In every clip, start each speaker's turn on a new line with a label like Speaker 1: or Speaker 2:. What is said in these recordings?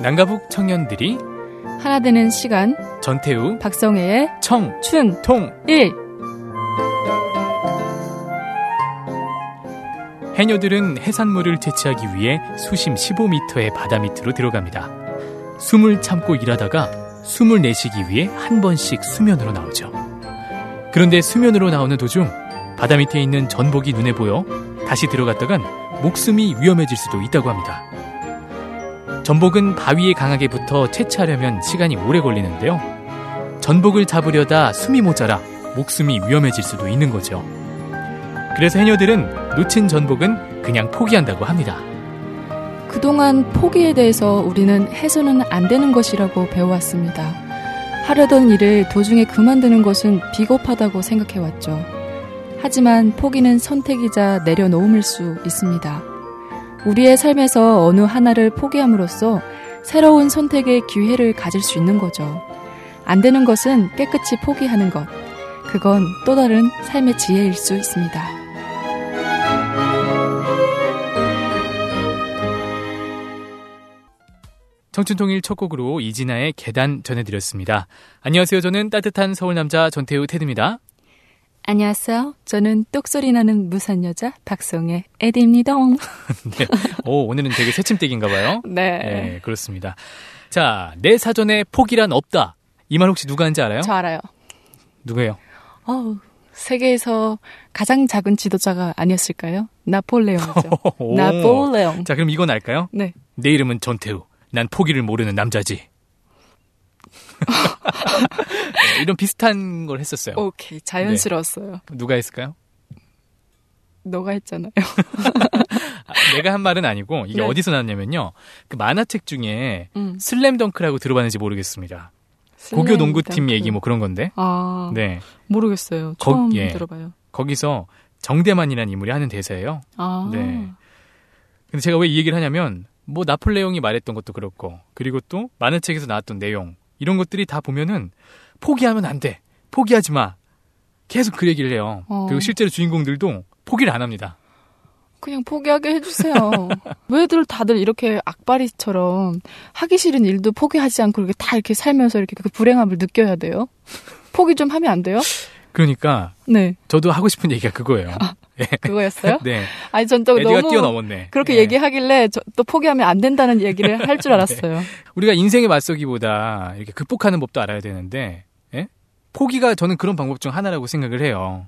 Speaker 1: 남가북 청년들이
Speaker 2: 하나 되는 시간.
Speaker 1: 전태우,
Speaker 2: 박성혜의
Speaker 1: 청춘통일. 해녀들은 해산물을 채취하기 위해 수심 15m의 바다 밑으로 들어갑니다. 숨을 참고 일하다가 숨을 내쉬기 위해 한 번씩 수면으로 나오죠. 그런데 수면으로 나오는 도중 바다 밑에 있는 전복이 눈에 보여 다시 들어갔다간 목숨이 위험해질 수도 있다고 합니다. 전복은 바위에 강하게 붙어 채취하려면 시간이 오래 걸리는데요. 전복을 잡으려다 숨이 모자라 목숨이 위험해질 수도 있는 거죠. 그래서 해녀들은 놓친 전복은 그냥 포기한다고 합니다.
Speaker 2: 그동안 포기에 대해서 우리는 해서는 안 되는 것이라고 배워왔습니다. 하려던 일을 도중에 그만두는 것은 비겁하다고 생각해왔죠. 하지만 포기는 선택이자 내려놓음일 수 있습니다. 우리의 삶에서 어느 하나를 포기함으로써 새로운 선택의 기회를 가질 수 있는 거죠. 안 되는 것은 깨끗이 포기하는 것. 그건 또 다른 삶의 지혜일 수 있습니다.
Speaker 1: 청춘통일 첫 곡으로 이진아의 계단 전해드렸습니다. 안녕하세요. 저는 따뜻한 서울남자 전태우 테드입니다.
Speaker 2: 안녕하세요. 저는 똑소리 나는 무산 여자 박성혜 에디입니다.
Speaker 1: 네. 오늘은 되게 새침대기인가 봐요.
Speaker 2: 네,
Speaker 1: 그렇습니다. 자, 내 사전에 포기란 없다. 이 말 혹시 누가 한지 알아요?
Speaker 2: 저 알아요.
Speaker 1: 누구예요?
Speaker 2: 세계에서 가장 작은 지도자가 아니었을까요? 나폴레옹이죠. 나폴레옹.
Speaker 1: 자, 그럼 이건 알까요?
Speaker 2: 네.
Speaker 1: 내 이름은 전태우. 난 포기를 모르는 남자지. 네, 이런 비슷한 걸 했었어요.
Speaker 2: 오케이, 자연스러웠어요.
Speaker 1: 네. 누가 했을까요?
Speaker 2: 너가 했잖아요.
Speaker 1: 내가 한 말은 아니고 이게
Speaker 2: 네.
Speaker 1: 어디서 나왔냐면요. 그 만화책 중에 슬램덩크라고 들어봤는지 모르겠습니다. 고교 농구팀 얘기 뭐 그런 건데.
Speaker 2: 네. 모르겠어요. 처음 들어봐요.
Speaker 1: 거기서 정대만이라는 인물이 하는 대사예요. 네. 근데 제가 왜 이 얘기를 하냐면 뭐 나폴레옹이 말했던 것도 그렇고 그리고 또 만화책에서 나왔던 내용 이런 것들이 다 보면은 포기하면 안 돼. 포기하지 마. 계속 그 얘기를 해요. 그리고 실제로 주인공들도 포기를 안 합니다.
Speaker 2: 그냥 포기하게 해주세요. 왜들 다들 이렇게 악바리처럼 하기 싫은 일도 포기하지 않고 이렇게 다 이렇게 살면서 이렇게 그 불행함을 느껴야 돼요? 포기 좀 하면 안 돼요?
Speaker 1: 그러니까 네. 저도 하고 싶은 얘기가 그거예요.
Speaker 2: 그거였어요?
Speaker 1: 네.
Speaker 2: 아니 전 또
Speaker 1: 에디가
Speaker 2: 너무
Speaker 1: 뛰어넘었네.
Speaker 2: 그렇게 얘기하길래 또 포기하면 안 된다는 얘기를 할 줄 알았어요.
Speaker 1: 네. 우리가 인생의 맞서기보다 이렇게 극복하는 법도 알아야 되는데 포기가 저는 그런 방법 중 하나라고 생각을 해요.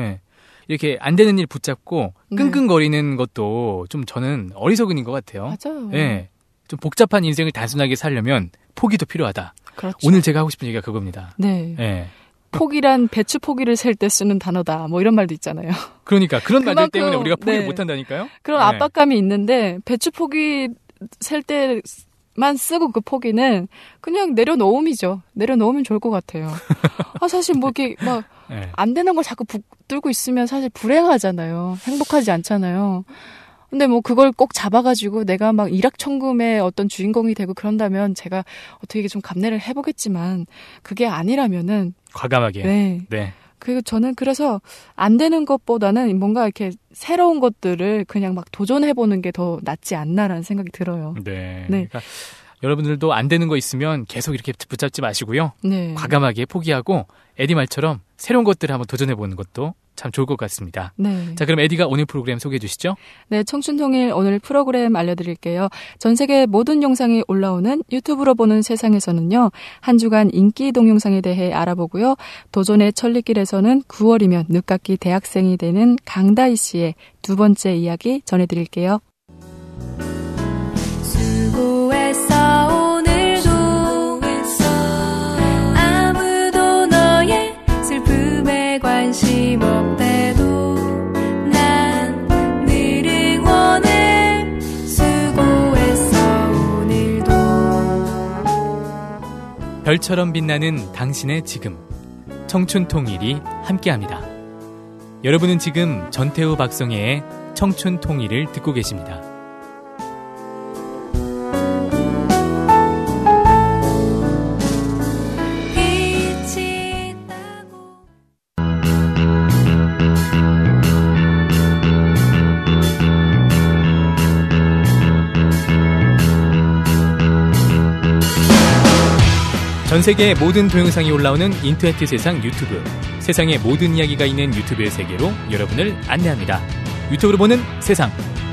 Speaker 1: 이렇게 안 되는 일 붙잡고 끙끙거리는 것도 좀 저는 어리석은인 것 같아요.
Speaker 2: 맞아요.
Speaker 1: 좀 복잡한 인생을 단순하게 살려면 포기도 필요하다.
Speaker 2: 그렇죠.
Speaker 1: 오늘 제가 하고 싶은 얘기가 그겁니다.
Speaker 2: 네. 포기란 배추 포기를 셀 때 쓰는 단어다. 뭐 이런 말도 있잖아요.
Speaker 1: 그러니까 그런 말들 때문에 우리가 포기를 못 한다니까요.
Speaker 2: 그런 압박감이 있는데 배추 포기 셀 때만 쓰고 그 포기는 그냥 내려놓음이죠. 내려놓으면 좋을 것 같아요. 사실 뭐 이렇게 막 안 되는 걸 자꾸 붙들고 있으면 사실 불행하잖아요. 행복하지 않잖아요. 근데 뭐 그걸 꼭 잡아가지고 내가 막 일확천금의 어떤 주인공이 되고 그런다면 제가 어떻게 좀 감내를 해보겠지만 그게 아니라면은
Speaker 1: 과감하게. 네.
Speaker 2: 그리고 저는 그래서 안 되는 것보다는 뭔가 이렇게 새로운 것들을 그냥 막 도전해보는 게 더 낫지 않나라는 생각이 들어요.
Speaker 1: 네. 그러니까 여러분들도 안 되는 거 있으면 계속 이렇게 붙잡지 마시고요.
Speaker 2: 네.
Speaker 1: 과감하게 포기하고 에디 말처럼 새로운 것들을 한번 도전해보는 것도 참 좋을 것 같습니다.
Speaker 2: 네.
Speaker 1: 자, 그럼 에디가 오늘 프로그램 소개해 주시죠.
Speaker 2: 네, 청춘통일 오늘 프로그램 알려드릴게요. 전 세계 모든 영상이 올라오는 유튜브로 보는 세상에서는요. 한 주간 인기 동영상에 대해 알아보고요. 도전의 천리길에서는 9월이면 늦깎이 대학생이 되는 강다희 씨의 두 번째 이야기 전해드릴게요.
Speaker 3: 수고했어 오늘도 아무도 너의 슬픔에 관심 없대도 난 늘 응원해 수고했어 오늘도
Speaker 1: 별처럼 빛나는 당신의 지금 청춘통일이 함께합니다. 여러분은 지금 전태우 박성혜의 청춘통일을 듣고 계십니다. 전 세계의 모든 동영상이 올라오는 인터넷 세상 유튜브. 세상의 모든 이야기가 있는 유튜브의 세계로 여러분을 안내합니다. 유튜브로 보는 세상.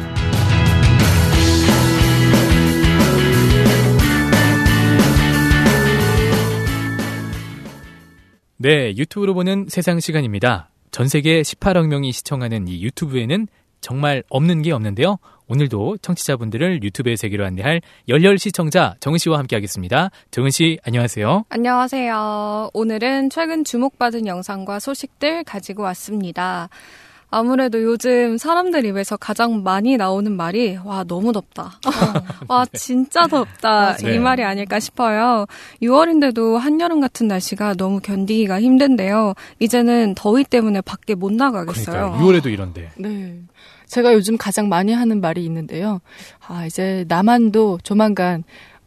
Speaker 1: 네, 유튜브로 보는 세상 시간입니다. 전 세계 18억 명이 시청하는 이 유튜브에는 정말 없는 게 없는데요. 오늘도 청취자분들을 유튜브의 세계로 안내할 열혈 시청자 정은 씨와 함께 하겠습니다. 정은 씨, 안녕하세요.
Speaker 4: 안녕하세요. 오늘은 최근 주목받은 영상과 소식들 가지고 왔습니다. 아무래도 요즘 사람들 입에서 가장 많이 나오는 말이 와 너무 덥다. 와 진짜 덥다.
Speaker 1: 네.
Speaker 4: 이 말이 아닐까 싶어요. 6월인데도 한여름 같은 날씨가 너무 견디기가 힘든데요. 이제는 더위 때문에 밖에 못 나가겠어요.
Speaker 1: 그러니까 6월에도 이런데.
Speaker 2: 네. 제가 요즘 가장 많이 하는 말이 있는데요. 이제 남한도 조만간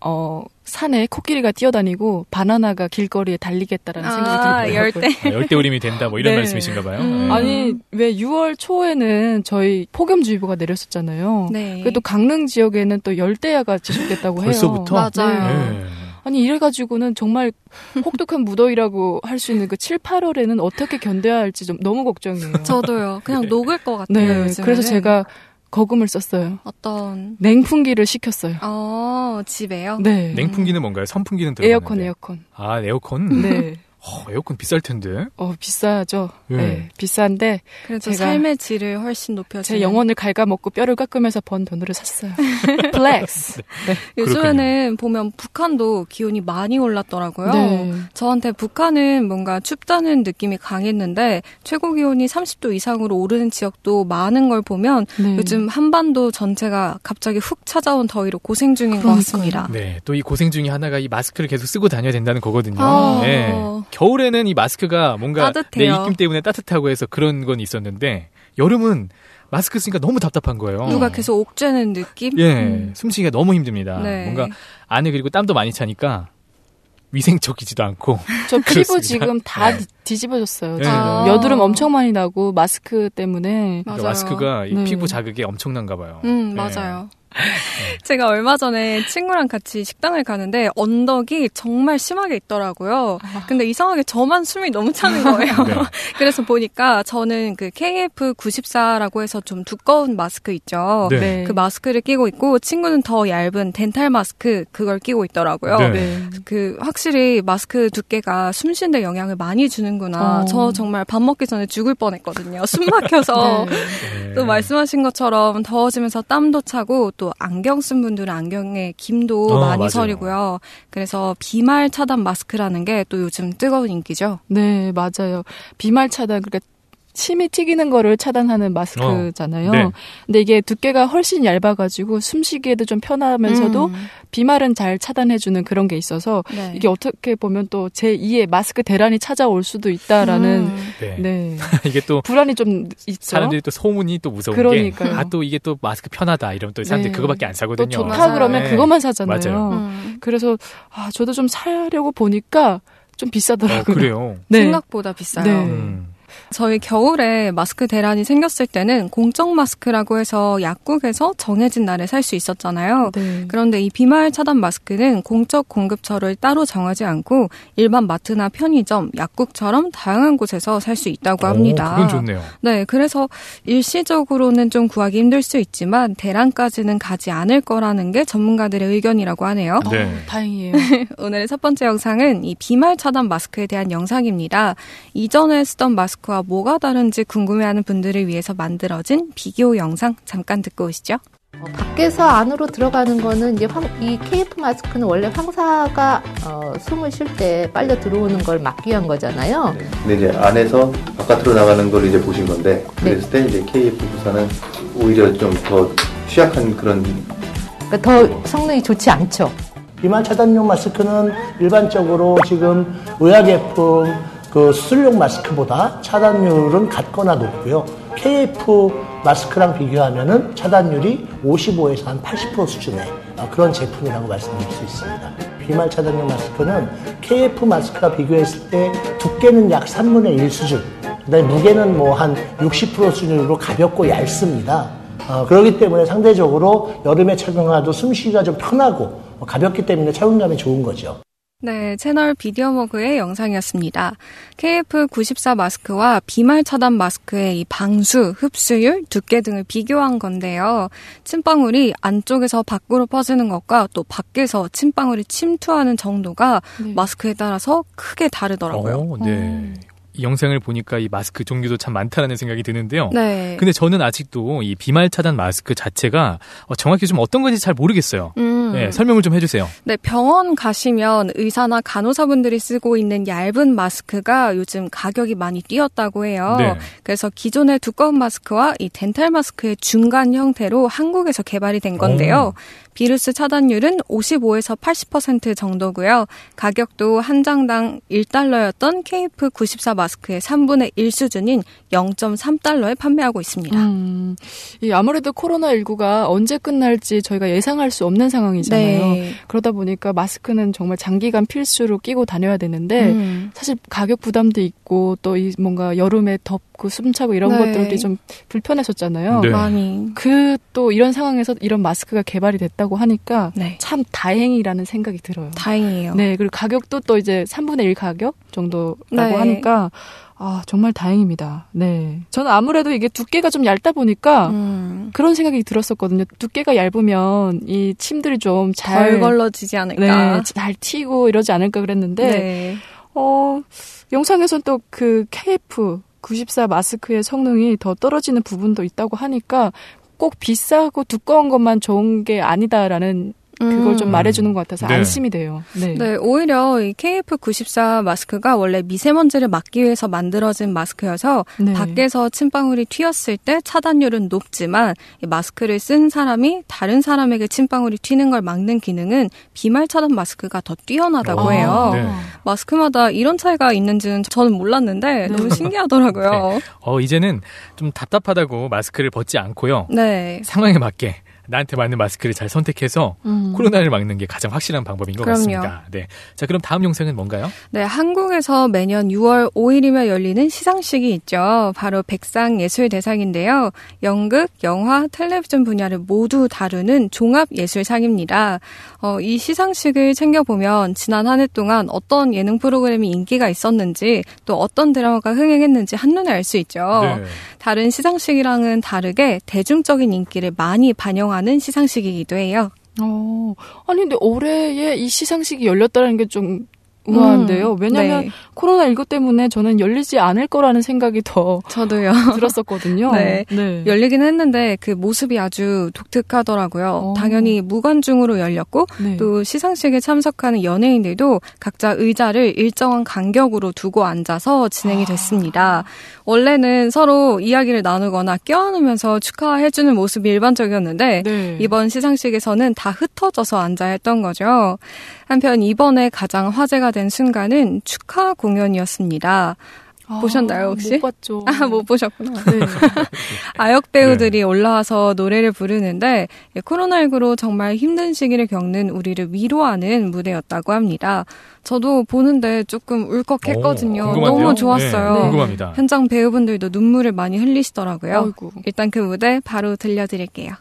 Speaker 2: 산에 코끼리가 뛰어다니고 바나나가 길거리에 달리겠다라는 생각이 들더라고요.
Speaker 4: 열대
Speaker 1: 우림이 된다 뭐 이런
Speaker 2: 네.
Speaker 1: 말씀이신가 봐요. 네.
Speaker 2: 아니 왜 6월 초에는 저희 폭염주의보가 내렸었잖아요.
Speaker 4: 네.
Speaker 2: 그래도 강릉 지역에는 또 열대야가 지속됐다고 해요.
Speaker 1: 벌써부터?
Speaker 4: 맞아요.
Speaker 1: 네.
Speaker 2: 아니 이래가지고는 정말 혹독한 무더위라고 할 수 있는 그 7, 8월에는 어떻게 견뎌야 할지 좀 너무 걱정이에요.
Speaker 4: 저도요. 그냥 녹을 것 같아요.
Speaker 2: 네,
Speaker 4: 요즘에는.
Speaker 2: 그래서 제가 거금을 썼어요.
Speaker 4: 어떤
Speaker 2: 냉풍기를 시켰어요.
Speaker 4: 집에요?
Speaker 2: 네.
Speaker 1: 냉풍기는 뭔가요? 선풍기는 들어가는데.
Speaker 2: 에어컨.
Speaker 1: 아, 에어컨?
Speaker 2: 네.
Speaker 1: 에어컨 비쌀 텐데.
Speaker 2: 비싸죠.
Speaker 1: 네.
Speaker 2: 네. 비싼데
Speaker 4: 그래도
Speaker 2: 제가
Speaker 4: 삶의 질을 훨씬 높여주는.
Speaker 2: 제 영혼을 갉아먹고 뼈를 깎으면서 번 돈으로 샀어요. 플렉스. 네.
Speaker 4: 요즘에는 보면 북한도 기온이 많이 올랐더라고요.
Speaker 2: 네.
Speaker 4: 저한테 북한은 뭔가 춥다는 느낌이 강했는데 최고 기온이 30도 이상으로 오르는 지역도 많은 걸 보면
Speaker 2: 네.
Speaker 4: 요즘 한반도 전체가 갑자기 훅 찾아온 더위로 고생 중인 것 같습니다.
Speaker 1: 네, 또 이 고생 중에 하나가 이 마스크를 계속 쓰고 다녀야 된다는 거거든요.
Speaker 4: 아.
Speaker 1: 네. 겨울에는 이 마스크가 뭔가
Speaker 4: 따뜻해요.
Speaker 1: 내 입김 때문에 따뜻하고 해서 그런 건 있었는데 여름은 마스크 쓰니까 너무 답답한 거예요.
Speaker 4: 누가 계속 옥죄는 느낌?
Speaker 1: 예, 숨쉬기가 너무 힘듭니다.
Speaker 4: 네.
Speaker 1: 뭔가 안에 그리고 땀도 많이 차니까 위생적이지도 않고.
Speaker 2: 저 피부
Speaker 1: 그렇습니다.
Speaker 2: 지금 다
Speaker 1: 네.
Speaker 2: 뒤집어졌어요.
Speaker 1: 네.
Speaker 2: 지금
Speaker 4: 아.
Speaker 2: 여드름 엄청 많이 나고 마스크 때문에.
Speaker 4: 맞아요.
Speaker 1: 마스크가 이
Speaker 2: 네.
Speaker 1: 피부 자극에 엄청난가 봐요.
Speaker 4: 맞아요. 제가 얼마 전에 친구랑 같이 식당을 가는데 언덕이 정말 심하게 있더라고요. 근데 이상하게 저만 숨이 너무 차는 거예요.
Speaker 1: 네.
Speaker 4: 그래서 보니까 저는 그 KF94라고 해서 좀 두꺼운 마스크 있죠.
Speaker 1: 네.
Speaker 2: 네.
Speaker 4: 그 마스크를 끼고 있고 친구는 더 얇은 덴탈 마스크 그걸 끼고 있더라고요.
Speaker 1: 네.
Speaker 2: 네.
Speaker 4: 그 확실히 마스크 두께가 숨 쉬는데 영향을 많이 주는구나. 저 정말 밥 먹기 전에 죽을 뻔했거든요. 숨 막혀서.
Speaker 1: 네.
Speaker 4: 또 말씀하신 것처럼 더워지면서 땀도 차고 또 안경 쓴 분들은 안경에 김도 많이
Speaker 1: 맞아요.
Speaker 4: 서리고요. 그래서 비말 차단 마스크라는 게 또 요즘 뜨거운 인기죠.
Speaker 2: 네, 맞아요. 비말 차단, 그러니까 침이 튀기는 거를 차단하는 마스크잖아요.
Speaker 1: 네.
Speaker 2: 근데 이게 두께가 훨씬 얇아가지고 숨쉬기에도 좀 편하면서도 비말은 잘 차단해주는 그런 게 있어서
Speaker 4: 네.
Speaker 2: 이게 어떻게 보면 또 제2의 마스크 대란이 찾아올 수도 있다라는
Speaker 1: 네.
Speaker 2: 네.
Speaker 1: 이게 또
Speaker 2: 불안이 좀 있죠.
Speaker 1: 사람들이 또 소문이 또 무서운
Speaker 2: 그러니까요.
Speaker 1: 게, 또 이게 또 마스크 편하다 이러면 또 사람들이
Speaker 2: 네.
Speaker 1: 그거밖에 안 사거든요.
Speaker 2: 또 좋다
Speaker 4: 맞아요.
Speaker 2: 그러면
Speaker 1: 네.
Speaker 2: 그것만 사잖아요.
Speaker 1: 맞아요.
Speaker 2: 그래서 저도 좀 사려고 보니까 좀 비싸더라고요.
Speaker 1: 그래요.
Speaker 2: 네.
Speaker 4: 생각보다 비싸요.
Speaker 2: 네.
Speaker 4: 저희 겨울에 마스크 대란이 생겼을 때는 공적 마스크라고 해서 약국에서 정해진 날에 살 수 있었잖아요.
Speaker 2: 네.
Speaker 4: 그런데 이 비말 차단 마스크는 공적 공급처를 따로 정하지 않고 일반 마트나 편의점, 약국처럼 다양한 곳에서 살 수 있다고 합니다.
Speaker 1: 그건 좋네요.
Speaker 4: 네, 그래서 일시적으로는 좀 구하기 힘들 수 있지만 대란까지는 가지 않을 거라는 게 전문가들의 의견이라고 하네요.
Speaker 1: 네.
Speaker 2: 다행이에요.
Speaker 4: 오늘의 첫 번째 영상은 이 비말 차단 마스크에 대한 영상입니다. 이전에 쓰던 마스크와 뭐가 다른지 궁금해하는 분들을 위해서 만들어진 비교 영상 잠깐 듣고 오시죠.
Speaker 5: 밖에서 안으로 들어가는 거는 이제 이 KF 마스크는 원래 황사가 숨을 쉴 때 빨려 들어오는 걸 막기 위한 거잖아요.
Speaker 6: 근데 이제 안에서 바깥으로 나가는 걸 이제 보신 건데 그랬을 때 이제 KF94는 오히려 좀 더 취약한 그런
Speaker 5: 그러니까 더 성능이 좋지 않죠.
Speaker 7: 비말 차단용 마스크는 일반적으로 지금 의약예품 그 수술용 마스크보다 차단율은 같거나 높고요. KF 마스크랑 비교하면은 차단율이 55에서 한 80% 수준의 그런 제품이라고 말씀드릴 수 있습니다. 비말 차단용 마스크는 KF 마스크와 비교했을 때 두께는 약 3분의 1 수준, 그다음에 무게는 뭐 한 60% 수준으로 가볍고 얇습니다. 그렇기 때문에 상대적으로 여름에 착용해도 숨쉬기가 좀 편하고 가볍기 때문에 착용감이 좋은 거죠.
Speaker 4: 네, 채널 비디오머그의 영상이었습니다. KF94 마스크와 비말 차단 마스크의 이 방수, 흡수율, 두께 등을 비교한 건데요. 침방울이 안쪽에서 밖으로 퍼지는 것과 또 밖에서 침방울이 침투하는 정도가 마스크에 따라서 크게 다르더라고요.
Speaker 1: 네. 이 영상을 보니까 이 마스크 종류도 참 많다라는 생각이 드는데요.
Speaker 4: 네.
Speaker 1: 근데 저는 아직도 이 비말 차단 마스크 자체가 정확히 좀 어떤 건지 잘 모르겠어요. 네, 설명을 좀 해주세요.
Speaker 4: 네, 병원 가시면 의사나 간호사분들이 쓰고 있는 얇은 마스크가 요즘 가격이 많이 뛰었다고 해요.
Speaker 1: 네.
Speaker 4: 그래서 기존의 두꺼운 마스크와 이 덴탈 마스크의 중간 형태로 한국에서 개발이 된 건데요. 비루스 차단율은 55에서 80% 정도고요. 가격도 한 장당 1달러였던 KF94 마스크의 3분의 1 수준인 0.3달러에 판매하고 있습니다.
Speaker 2: 아무래도 코로나19가 언제 끝날지 저희가 예상할 수 없는 상황이잖아요.
Speaker 4: 네.
Speaker 2: 그러다 보니까 마스크는 정말 장기간 필수로 끼고 다녀야 되는데 사실 가격 부담도 있고 또 이 뭔가 여름에 덥고 숨차고 이런 것들이 좀 불편했었잖아요.
Speaker 1: 네.
Speaker 4: 많이.
Speaker 2: 또 이런 상황에서 이런 마스크가 개발이 됐다고 하니까
Speaker 4: 네.
Speaker 2: 참 다행이라는 생각이 들어요.
Speaker 4: 다행이에요.
Speaker 2: 네, 그리고 가격도 또 이제 3분의 1 가격 정도라고
Speaker 4: 네.
Speaker 2: 하니까 정말 다행입니다. 네. 저는 아무래도 이게 두께가 좀 얇다 보니까 그런 생각이 들었었거든요. 두께가 얇으면 이 침들이 좀
Speaker 4: 덜 걸러지지 않을까.
Speaker 2: 네, 잘 튀고 이러지 않을까 그랬는데
Speaker 4: 네.
Speaker 2: 영상에서는 또 그 KF94 마스크의 성능이 더 떨어지는 부분도 있다고 하니까 꼭 비싸고 두꺼운 것만 좋은 게 아니다라는 그걸 좀 말해주는 것 같아서
Speaker 1: 네.
Speaker 2: 안심이 돼요. 네.
Speaker 4: 네, 오히려 이 KF94 마스크가 원래 미세먼지를 막기 위해서 만들어진 마스크여서
Speaker 2: 네.
Speaker 4: 밖에서 침방울이 튀었을 때 차단율은 높지만 이 마스크를 쓴 사람이 다른 사람에게 침방울이 튀는 걸 막는 기능은 비말 차단 마스크가 더 뛰어나다고 해요.
Speaker 1: 네.
Speaker 4: 마스크마다 이런 차이가 있는지는 저는 몰랐는데 너무 신기하더라고요.
Speaker 1: 네. 이제는 좀 답답하다고 마스크를 벗지 않고요.
Speaker 4: 네.
Speaker 1: 상황에 맞게 나한테 맞는 마스크를 잘 선택해서 코로나를 막는 게 가장 확실한 방법인 것
Speaker 4: 그럼요.
Speaker 1: 같습니다. 네. 자, 그럼 다음 영상은 뭔가요?
Speaker 4: 네, 한국에서 매년 6월 5일이면 열리는 시상식이 있죠. 바로 백상예술대상인데요. 연극, 영화, 텔레비전 분야를 모두 다루는 종합예술상입니다. 이 시상식을 챙겨보면 지난 한 해 동안 어떤 예능 프로그램이 인기가 있었는지 또 어떤 드라마가 흥행했는지 한눈에 알 수 있죠.
Speaker 1: 네.
Speaker 4: 다른 시상식이랑은 다르게 대중적인 인기를 많이 반영하는 시상식이기도 해요.
Speaker 2: 아니 근데 올해에 이 시상식이 열렸다는 게 좀 우아한데요. 왜냐하면
Speaker 4: 네.
Speaker 2: 코로나19 때문에 저는 열리지 않을 거라는 생각이 더
Speaker 4: 저도요.
Speaker 2: 들었었거든요.
Speaker 4: 네.
Speaker 2: 네.
Speaker 4: 열리긴 했는데 그 모습이 아주 독특하더라고요. 당연히 무관중으로 열렸고
Speaker 2: 네.
Speaker 4: 또 시상식에 참석하는 연예인들도 각자 의자를 일정한 간격으로 두고 앉아서 진행이 됐습니다. 원래는 서로 이야기를 나누거나 껴안으면서 축하해주는 모습이 일반적이었는데
Speaker 2: 네.
Speaker 4: 이번 시상식에서는 다 흩어져서 앉아야 했던 거죠. 한편 이번에 가장 화제가 된 순간은 축하 공연이었습니다. 보셨나요, 혹시?
Speaker 2: 못 봤죠.
Speaker 4: 못 보셨구나.
Speaker 2: 네.
Speaker 4: 아역 배우들이 올라와서 노래를 부르는데 코로나19로 정말 힘든 시기를 겪는 우리를 위로하는 무대였다고 합니다. 저도 보는데 조금 울컥했거든요.
Speaker 1: 궁금한데요?
Speaker 4: 너무 좋았어요.
Speaker 1: 네, 궁금합니다.
Speaker 4: 현장 배우분들도 눈물을 많이 흘리시더라고요.
Speaker 2: 아이고.
Speaker 4: 일단 그 무대 바로 들려드릴게요.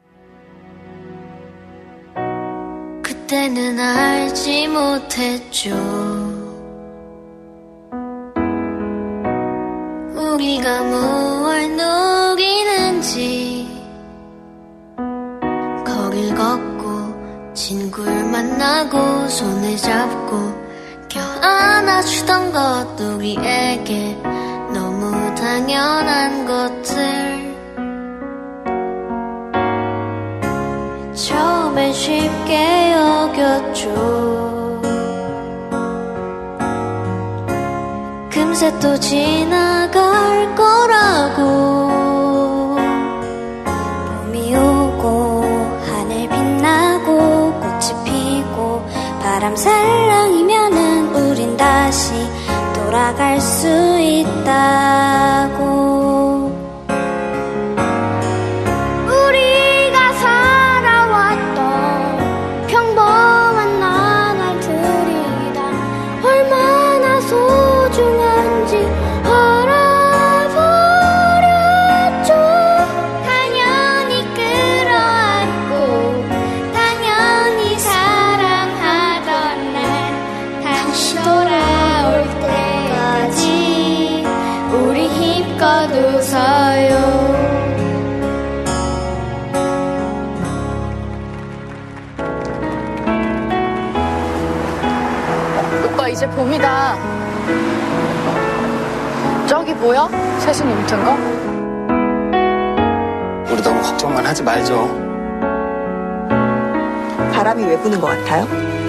Speaker 3: 그때는 알지 못했죠. 우리가 무얼 누리는지. 거길 걷고 친구를 만나고 손을 잡고 껴안아주던 것 우리에게 너무 당연한 것들. 처음엔 쉽게 여겼죠. 금세 또 지나갈 거라고. 봄이 오고 하늘 빛나고 꽃이 피고 바람 살랑이면은 우린 다시 돌아갈 수 있다고. 우리 힘껏 웃어요.
Speaker 2: 오빠 이제 봄이다. 저기 보여? 새순이 뭉친 거?
Speaker 8: 우리 너무 걱정만 하지 말죠.
Speaker 9: 바람이 왜 부는 것 같아요?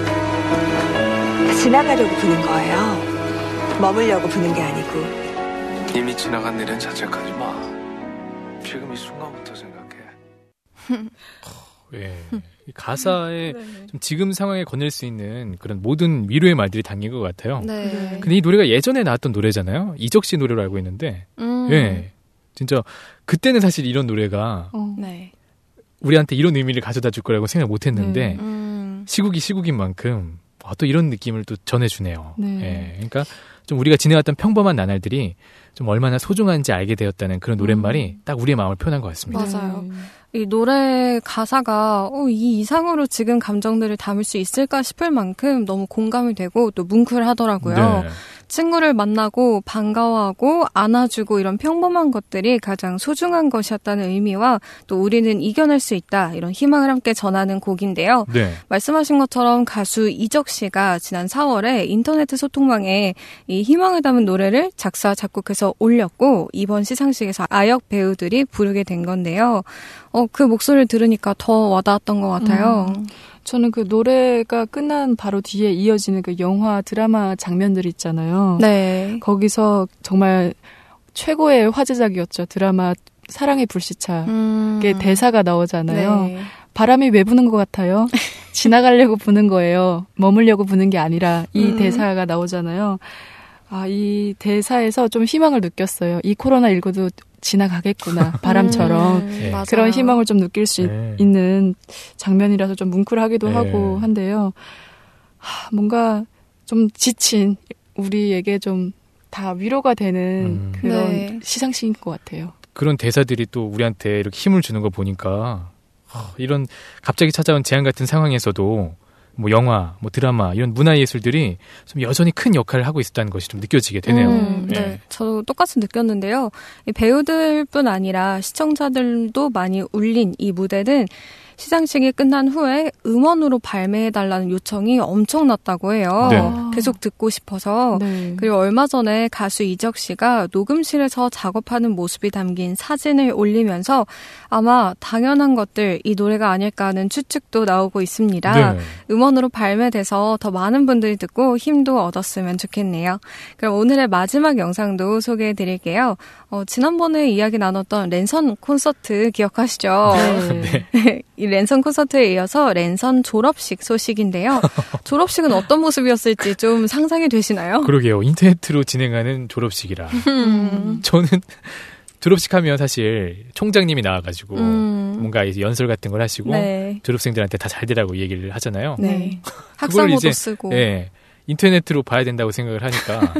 Speaker 9: 지나가려고 부는 거예요. 머물려고 부는 게 아니고.
Speaker 8: 이미 지나간 일은 자책하지 마. 지금 이 순간부터 생각해.
Speaker 1: 예. 이 가사에 좀 지금 상황에 건넬 수 있는 그런 모든 위로의 말들이 담긴 것 같아요.
Speaker 4: 네.
Speaker 1: 근데 이 노래가 예전에 나왔던 노래잖아요. 이적 씨 노래로 알고 있는데, 예. 진짜 그때는 사실 이런 노래가
Speaker 4: 네.
Speaker 1: 우리한테 이런 의미를 가져다 줄 거라고 생각 못 했는데,
Speaker 4: 네.
Speaker 1: 시국이 시국인 만큼 또 이런 느낌을 또 전해주네요.
Speaker 2: 네.
Speaker 1: 예. 그러니까 좀 우리가 지내왔던 평범한 나날들이 좀 얼마나 소중한지 알게 되었다는 그런 노랫말이 딱 우리의 마음을 표현한 것 같습니다.
Speaker 4: 맞아요. 이 노래 가사가 이 이상으로 지금 감정들을 담을 수 있을까 싶을 만큼 너무 공감이 되고 또 뭉클하더라고요.
Speaker 1: 네.
Speaker 4: 친구를 만나고 반가워하고 안아주고 이런 평범한 것들이 가장 소중한 것이었다는 의미와 또 우리는 이겨낼 수 있다 이런 희망을 함께 전하는 곡인데요.
Speaker 1: 네.
Speaker 4: 말씀하신 것처럼 가수 이적 씨가 지난 4월에 인터넷 소통망에 이 희망을 담은 노래를 작사 작곡해서 올렸고 이번 시상식에서 아역 배우들이 부르게 된 건데요. 그 목소리를 들으니까 더 와닿았던 것 같아요.
Speaker 2: 저는 그 노래가 끝난 바로 뒤에 이어지는 그 영화 드라마 장면들 있잖아요.
Speaker 4: 네.
Speaker 2: 거기서 정말 최고의 화제작이었죠. 드라마 사랑의 불시착. 게 대사가 나오잖아요.
Speaker 4: 네.
Speaker 2: 바람이 왜 부는 것 같아요? 지나가려고 부는 거예요. 머물려고 부는 게 아니라 이 대사가 나오잖아요. 이 대사에서 좀 희망을 느꼈어요. 이 코로나19도 지나가겠구나. 바람처럼.
Speaker 1: 네.
Speaker 2: 그런 희망을 좀 느낄 수 있는 장면이라서 좀 뭉클하기도 하고 한데요. 뭔가 좀 지친 우리에게 좀 다 위로가 되는 그런 시상식인 것 같아요.
Speaker 1: 그런 대사들이 또 우리한테 이렇게 힘을 주는 거 보니까 이런 갑자기 찾아온 재앙 같은 상황에서도 뭐 영화, 뭐 드라마 이런 문화예술들이 좀 여전히 큰 역할을 하고 있었다는 것이 좀 느껴지게 되네요.
Speaker 4: 네, 저도 똑같이 느꼈는데요. 이 배우들뿐 아니라 시청자들도 많이 울린 이 무대는 시상식이 끝난 후에 음원으로 발매해달라는 요청이 엄청났다고 해요.
Speaker 1: 네.
Speaker 4: 계속 듣고 싶어서.
Speaker 2: 네.
Speaker 4: 그리고 얼마 전에 가수 이적 씨가 녹음실에서 작업하는 모습이 담긴 사진을 올리면서 아마 당연한 것들, 이 노래가 아닐까 하는 추측도 나오고 있습니다.
Speaker 1: 네.
Speaker 4: 음원으로 발매돼서 더 많은 분들이 듣고 힘도 얻었으면 좋겠네요. 그럼 오늘의 마지막 영상도 소개해드릴게요. 지난번에 이야기 나눴던 랜선 콘서트 기억하시죠?
Speaker 1: 네.
Speaker 4: 이 랜선 콘서트에 이어서 랜선 졸업식 소식인데요. 졸업식은 어떤 모습이었을지 좀 상상이 되시나요?
Speaker 1: 그러게요. 인터넷으로 진행하는 졸업식이라. 저는 졸업식 하면 사실 총장님이 나와가지고 뭔가 이제 연설 같은 걸 하시고 졸업생들한테 다 잘 되라고 얘기를 하잖아요.
Speaker 4: 네.
Speaker 1: 그걸
Speaker 4: 학사모도
Speaker 1: 이제
Speaker 4: 쓰고.
Speaker 1: 인터넷으로 봐야 된다고 생각을 하니까